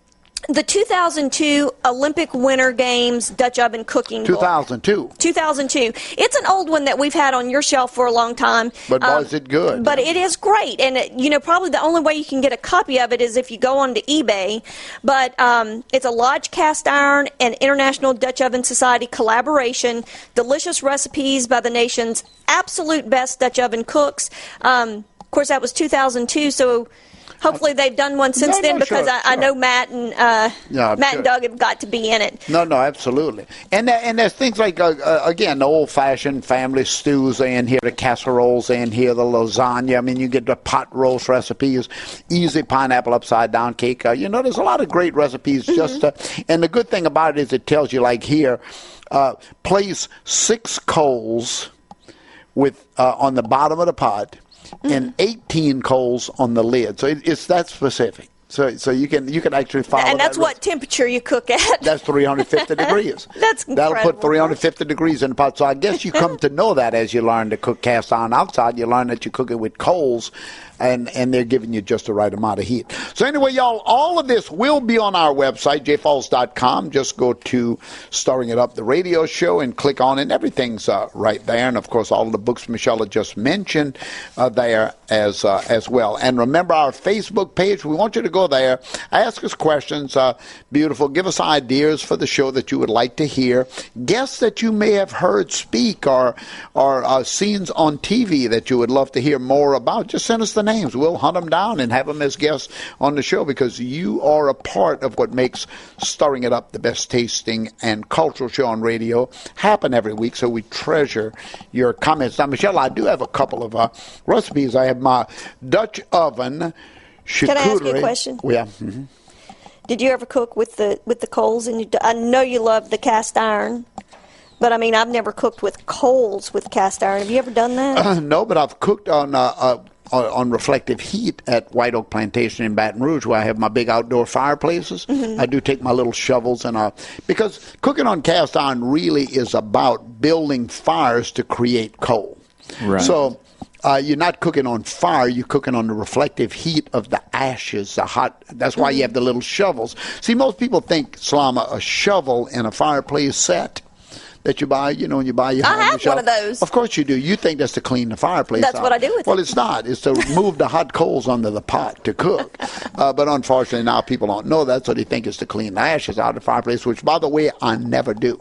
the two thousand two Olympic Winter Games Dutch oven cooking two book. thousand two. two thousand two. It's an old one that we've had on your shelf for a long time. But boy, Um, is it good. But it is great, and it, you know, probably the only way you can get a copy of it is if you go onto eBay. But um, it's a Lodge Cast Iron and International Dutch Oven Society collaboration. Delicious recipes by the nation's absolute best Dutch oven cooks. Um, of course, that was two thousand two, so hopefully they've done one since No, then no, because sure, I, I sure. know Matt and uh, Yeah, Matt sure. and Doug have got to be in it. No, no, absolutely. And there, and there's things like, uh, uh, again, the old-fashioned family stews are in here, the casseroles are in here, the lasagna. I mean, you get the pot roast recipes, easy pineapple upside-down cake. Uh, you know, there's a lot of great recipes. Mm-hmm. Just uh, And the good thing about it is it tells you, like here, uh, place six coals with uh, on the bottom of the pot, and eighteen coals on the lid. So it, it's that specific. So so you can you can actually follow And that's that what temperature you cook at. That's three hundred fifty degrees. That's That'll put incredible. three hundred fifty degrees in the pot. So I guess you come to know that as you learn to cook cast iron outside. You learn that you cook it with coals, and, and they're giving you just the right amount of heat. So anyway, y'all, all of this will be on our website, j falls dot com. Just go to Stirring It Up, the radio show, and click on it. And everything's uh, right there. And, of course, all of the books Michelle had just mentioned uh, there as uh, as well. And remember our Facebook page. We want you to go there. Ask us questions. Uh, beautiful. Give us ideas for the show that you would like to hear. Guests that you may have heard speak or, or uh, scenes on T V that you would love to hear more about. Just send us the names. We'll hunt them down and have them as guests on the show because you are a part of what makes Stirring It Up, the best tasting and cultural show on radio, happen every week. So we treasure your comments. Now, Michelle, I do have a couple of uh, recipes. I have my Dutch oven charcuterie. Can I ask you a question? Yeah. Mm-hmm. Did you ever cook with the with the coals? And you, I know you love the cast iron, but I mean I've never cooked with coals with cast iron. Have you ever done that? Uh, no, but I've cooked on uh, uh, on on reflective heat at White Oak Plantation in Baton Rouge, where I have my big outdoor fireplaces. Mhm. I do take my little shovels and uh, because cooking on cast iron really is about building fires to create coal. Right. So. Uh, you're not cooking on fire, you're cooking on the reflective heat of the ashes, the hot. That's why you have the little shovels. See, most people think, Slama, a shovel in a fireplace set that you buy, you know, when you buy your I home, have the shovel. one of those. Of course you do. You think that's to clean the fireplace That's out. what I do with Well, it. it's not. It's to move the hot coals under the pot to cook. Uh, but unfortunately, now people don't know that, so they think it's to clean the ashes out of the fireplace, which, by the way, I never do.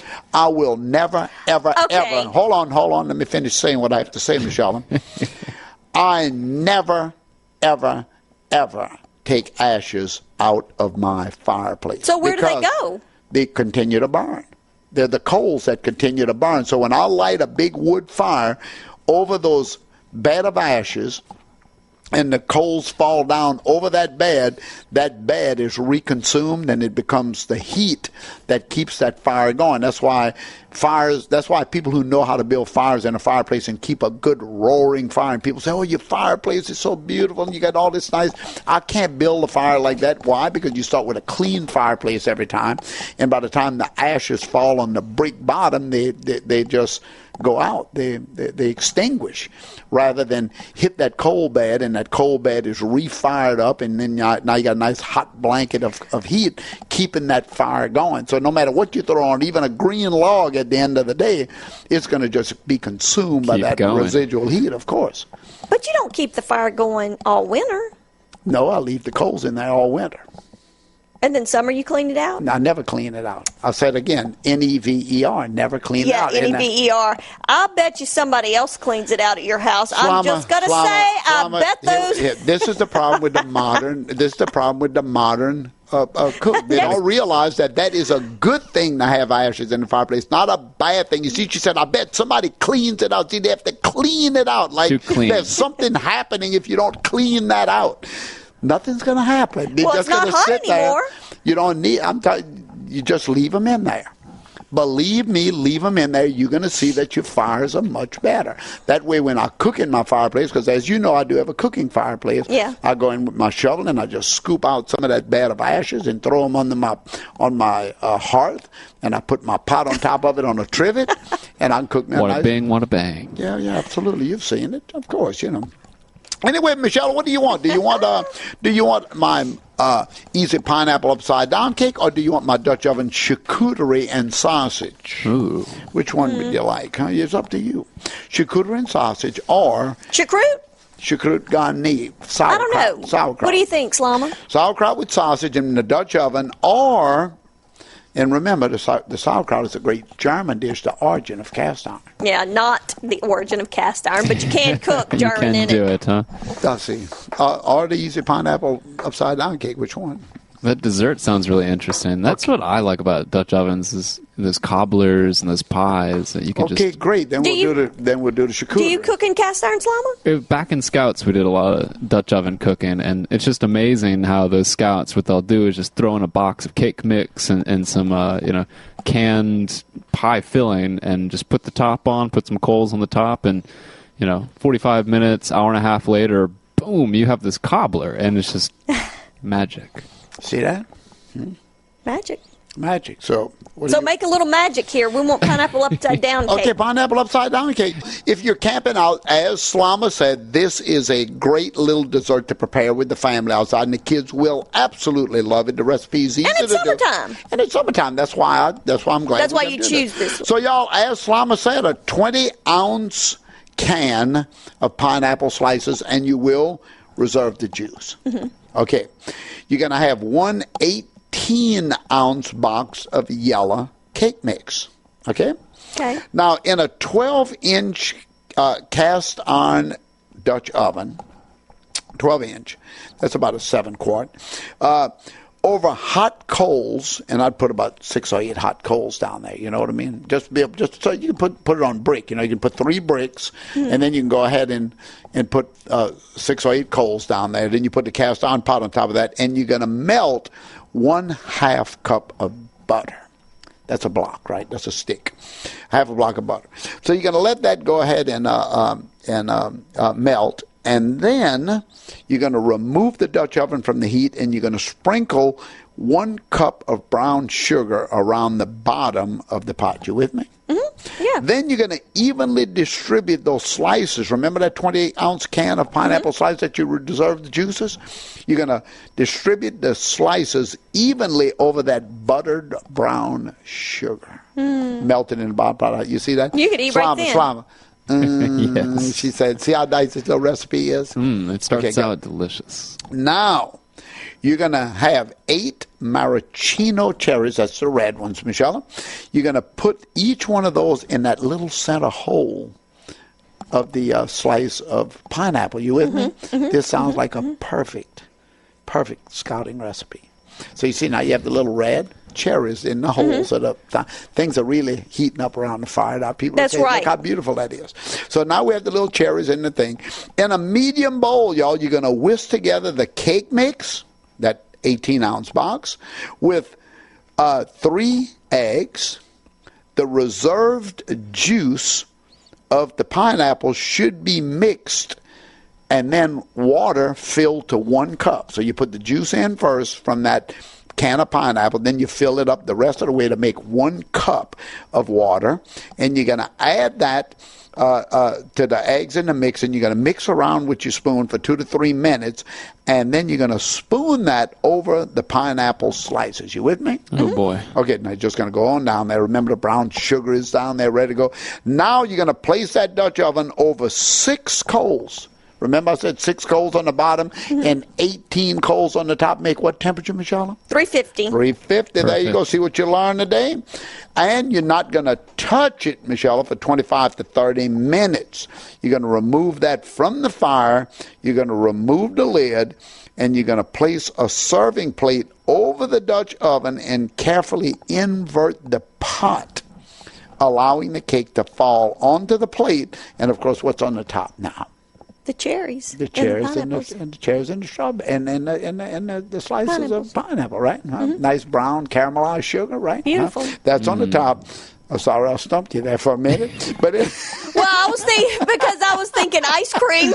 I will never, ever, Okay. ever. Hold on, hold on. Let me finish saying what I have to say, Michelle. I never, ever, ever take ashes out of my fireplace. So where do they because go? They continue to burn. They're the coals that continue to burn. So when I light a big wood fire over those bed of ashes, and the coals fall down over that bed, that bed is reconsumed and it becomes the heat that keeps that fire going. That's why fires, that's why people who know how to build fires in a fireplace and keep a good roaring fire, and people say, oh, your fireplace is so beautiful and you got all this nice. I can't build a fire like that. Why? Because you start with a clean fireplace every time, and by the time the ashes fall on the brick bottom, they, they, they just go out. They, they they extinguish rather than hit that coal bed, and that coal bed is re-fired up, and then now you got a nice hot blanket of, of heat keeping that fire going. So no matter what you throw on, even a green log at the end of the day, it's going to just be consumed by Keep that going. residual heat, of course. But you don't keep the fire going all winter. No, I leave the coals in there all winter. And then summer you clean it out? I never clean it out. I'll say it again, N E V E R, never clean yeah, it out. Yeah, N E V E R. I bet you somebody else cleans it out at your house. Slama, I'm just going to say, Slama, I bet those... Here, here, this is the problem with the modern, this is the problem with the modern uh, uh, cook. They don't realize that that is a good thing to have ashes in the fireplace, not a bad thing. You see, she said, I bet somebody cleans it out. See, they have to clean it out. Like there's something happening if you don't clean that out. Nothing's going to happen. They're well, just it's not gonna hot sit anymore. There. You don't need, I'm telling you, just leave them in there. Believe me, leave them in there. You're going to see that your fires are much better. That way, when I cook in my fireplace, because as you know, I do have a cooking fireplace. Yeah. I go in with my shovel and I just scoop out some of that bed of ashes and throw them under my on my uh, hearth, and I put my pot on top of it on a trivet, and I can cook me a What nice. a bing, what a bang. Yeah, yeah, absolutely. You've seen it, of course. You know. Anyway, Michelle, what do you want? Do you want uh, do you want my uh, easy pineapple upside down cake, or do you want my Dutch oven charcuterie and sausage? Ooh. Which one mm. would you like? Huh? It's up to you. Charcuterie and sausage, or charcuterie. Charcuterie garni, sauerkraut. I don't know. Sauerkraut. What do you think, Slama? Sauerkraut with sausage in the Dutch oven, or. And remember, the, the sauerkraut is a great German dish, the origin of cast iron. Yeah, not the origin of cast iron, but you can cook German you in can do it. it, huh? Let's see. Uh, or the easy pineapple upside down cake. Which one? That dessert sounds really interesting. That's what I like about Dutch ovens is those cobblers and those pies that you can okay, just. Okay, great. Then do we'll you, do the then we'll do the charcuterie. Do you cook in cast iron, Slama? Back in Scouts, we did a lot of Dutch oven cooking, and it's just amazing how those Scouts, what they'll do is just throw in a box of cake mix and, and some, uh, you know, canned pie filling, and just put the top on, put some coals on the top, and you know, forty-five minutes, hour and a half later, boom, you have this cobbler, and it's just magic. See that? Hmm? Magic. Magic. So, what so you... make a little magic here. We want pineapple upside down cake. Okay, pineapple upside down cake. If you're camping out, as Slama said, this is a great little dessert to prepare with the family outside, and the kids will absolutely love it. The recipe is easy and it's to summertime. do. And it's summertime. That's why I. That's why I'm glad. That's why you choose this. So, y'all, as Slama said, a twenty ounce can of pineapple slices, and you will reserve the juice. Mm-hmm. Okay, you're going to have one eighteen ounce box of yellow cake mix. Okay? Okay. Now, in a twelve inch uh, cast iron Dutch oven, twelve inch, that's about a seven quart, uh, over hot coals, and I'd put about six or eight hot coals down there. You know what I mean? Just be able, just so you can put put it on brick. You know, you can put three bricks, mm. and then you can go ahead and and put uh, six or eight coals down there. Then you put the cast iron pot on top of that, and you're going to melt one half cup of butter. That's a block, right? That's a stick, half a block of butter. So you're going to let that go ahead and uh, um, and um, uh, melt. And then you're going to remove the Dutch oven from the heat, and you're going to sprinkle one cup of brown sugar around the bottom of the pot. You with me? Mm-hmm. Yeah. Then you're going to evenly distribute those slices. Remember that twenty-eight ounce can of pineapple mm-hmm. slice that you reserve the juices? You're going to distribute the slices evenly over that buttered brown sugar. Mm. Melted in the bottom pot. You see that? You could eat Slama, right then. Slama. Mm, yes. She said, see how nice this little recipe is? Mm, it starts okay, out delicious. Now, you're going to have eight maraschino cherries. That's the red ones, Michelle. You're going to put each one of those in that little center hole of the uh, slice of pineapple. You with mm-hmm, me? Mm-hmm, this sounds mm-hmm, like a mm-hmm. perfect, perfect scouting recipe. So you see now you have the little red cherries in the holes mm-hmm. of the things are really heating up around the fire. Now people That's say, right. look how beautiful that is. So now we have the little cherries in the thing. In a medium bowl, y'all, you're going to whisk together the cake mix, that eighteen ounce box, with uh, three eggs. The reserved juice of the pineapple should be mixed, and then water filled to one cup. So you put the juice in first from that can of pineapple, then you fill it up the rest of the way to make one cup of water, and you're going to add that uh, uh, to the eggs in the mix, and you're going to mix around with your spoon for two to three minutes, and then you're going to spoon that over the pineapple slices. You with me? Oh, boy. Okay, now you're just going to go on down there. Remember the brown sugar is down there ready to go. Now you're going to place that Dutch oven over six coals Remember I said six coals on the bottom Mm-hmm. and eighteen coals on the top make what temperature, Michelle? three fifty. three fifty. There you Perfect. go. See what you learned today? And you're not going to touch it, Michelle, for twenty-five to thirty minutes. You're going to remove that from the fire. You're going to remove the lid, and you're going to place a serving plate over the Dutch oven and carefully invert the pot, allowing the cake to fall onto the plate. And, of course, what's on the top now? The cherries. The cherries and the, pineapples. and the cherries and the strawberry and and the, and the, and the, the slices Pineapples. of pineapple, right? Huh? Nice brown caramelized sugar, right? Huh? Beautiful. That's on the top. I'm sorry, I stumped you there for a minute, but it, Well, I was thinking, because I was thinking ice cream.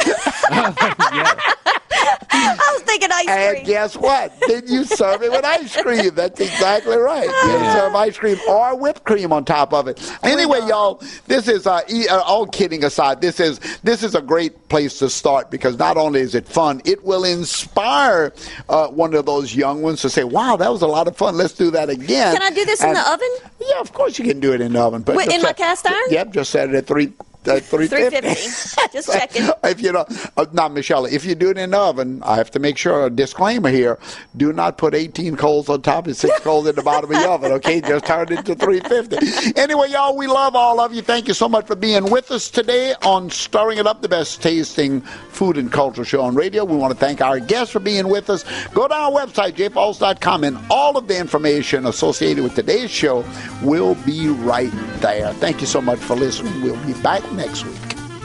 I was thinking ice and cream. guess what? Then you serve it with ice cream. That's exactly right. You Yeah. serve ice cream or whipped cream on top of it. Anyway, y'all, this is uh, e- uh, all kidding aside. This is this is a great place to start because not only is it fun, it will inspire uh, one of those young ones to say, "Wow, that was a lot of fun. Let's do that again." Can I do this in And- the oven? Yeah, of course you can do it in the oven. But Wait, just in my set- cast iron? Yep, just set it at three. Uh, three fifty. three fifty. Just checking. If you know, uh, now Michelle, if you do it in the oven, I have to make sure a disclaimer here: do not put eighteen coals on top and six coals in the bottom of the oven. Okay, just turn it to three fifty. Anyway, y'all, we love all of you. Thank you so much for being with us today on Stirring It Up, the best tasting food and culture show on radio. We want to thank our guests for being with us. Go to our website, j falls dot com, and all of the information associated with today's show will be right there. Thank you so much for listening. We'll be back next week.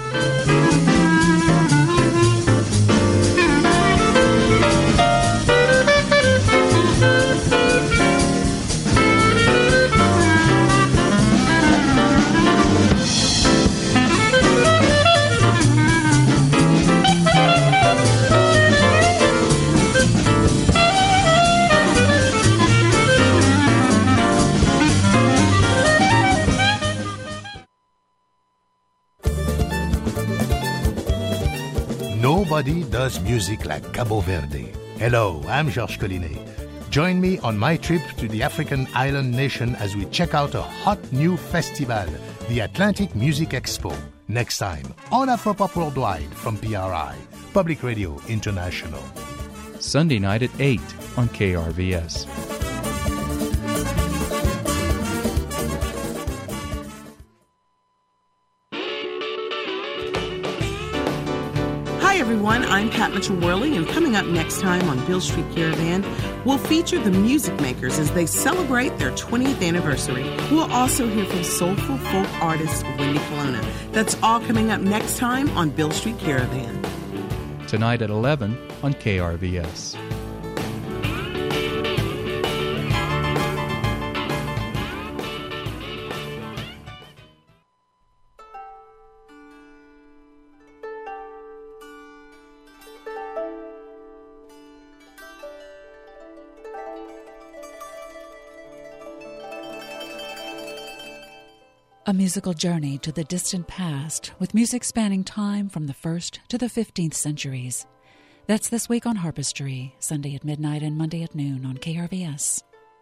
Nobody does music like Cabo Verde. Hello, I'm Georges Collinet. Join me on my trip to the African island nation as we check out a hot new festival, the Atlantic Music Expo. Next time on Afropop Worldwide from P R I, Public Radio International. Sunday night at eight on K R V S. Hi everyone, I'm Pat Mitchell-Worley, and coming up next time on Beale Street Caravan, we'll feature the Music Makers as they celebrate their twentieth anniversary. We'll also hear from soulful folk artist Wendy Colonna. That's all coming up next time on Beale Street Caravan. Tonight at eleven on K R V S. A musical journey to the distant past with music spanning time from the first to the fifteenth centuries. That's this week on Harpistry, Sunday at midnight and Monday at noon on K R V S.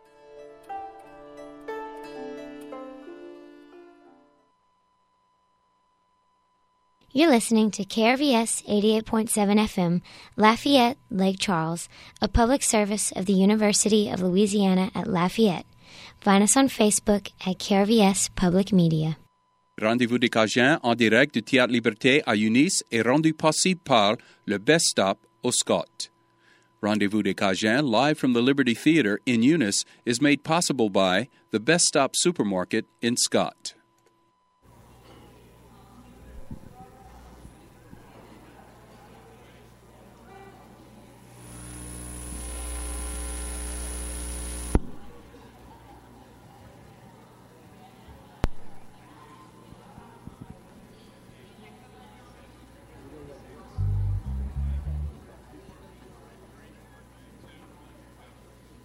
You're listening to K R V S eighty-eight point seven F M, Lafayette, Lake Charles, a public service of the University of Louisiana at Lafayette. Find us on Facebook at K R V S Public Media. Rendez-vous des Cajuns en direct du Théâtre Liberté à Eunice est rendu possible par le Best Stop au Scott. Rendez-vous des Cajuns live from the Liberty Theater in Eunice is made possible by the Best Stop Supermarket in Scott.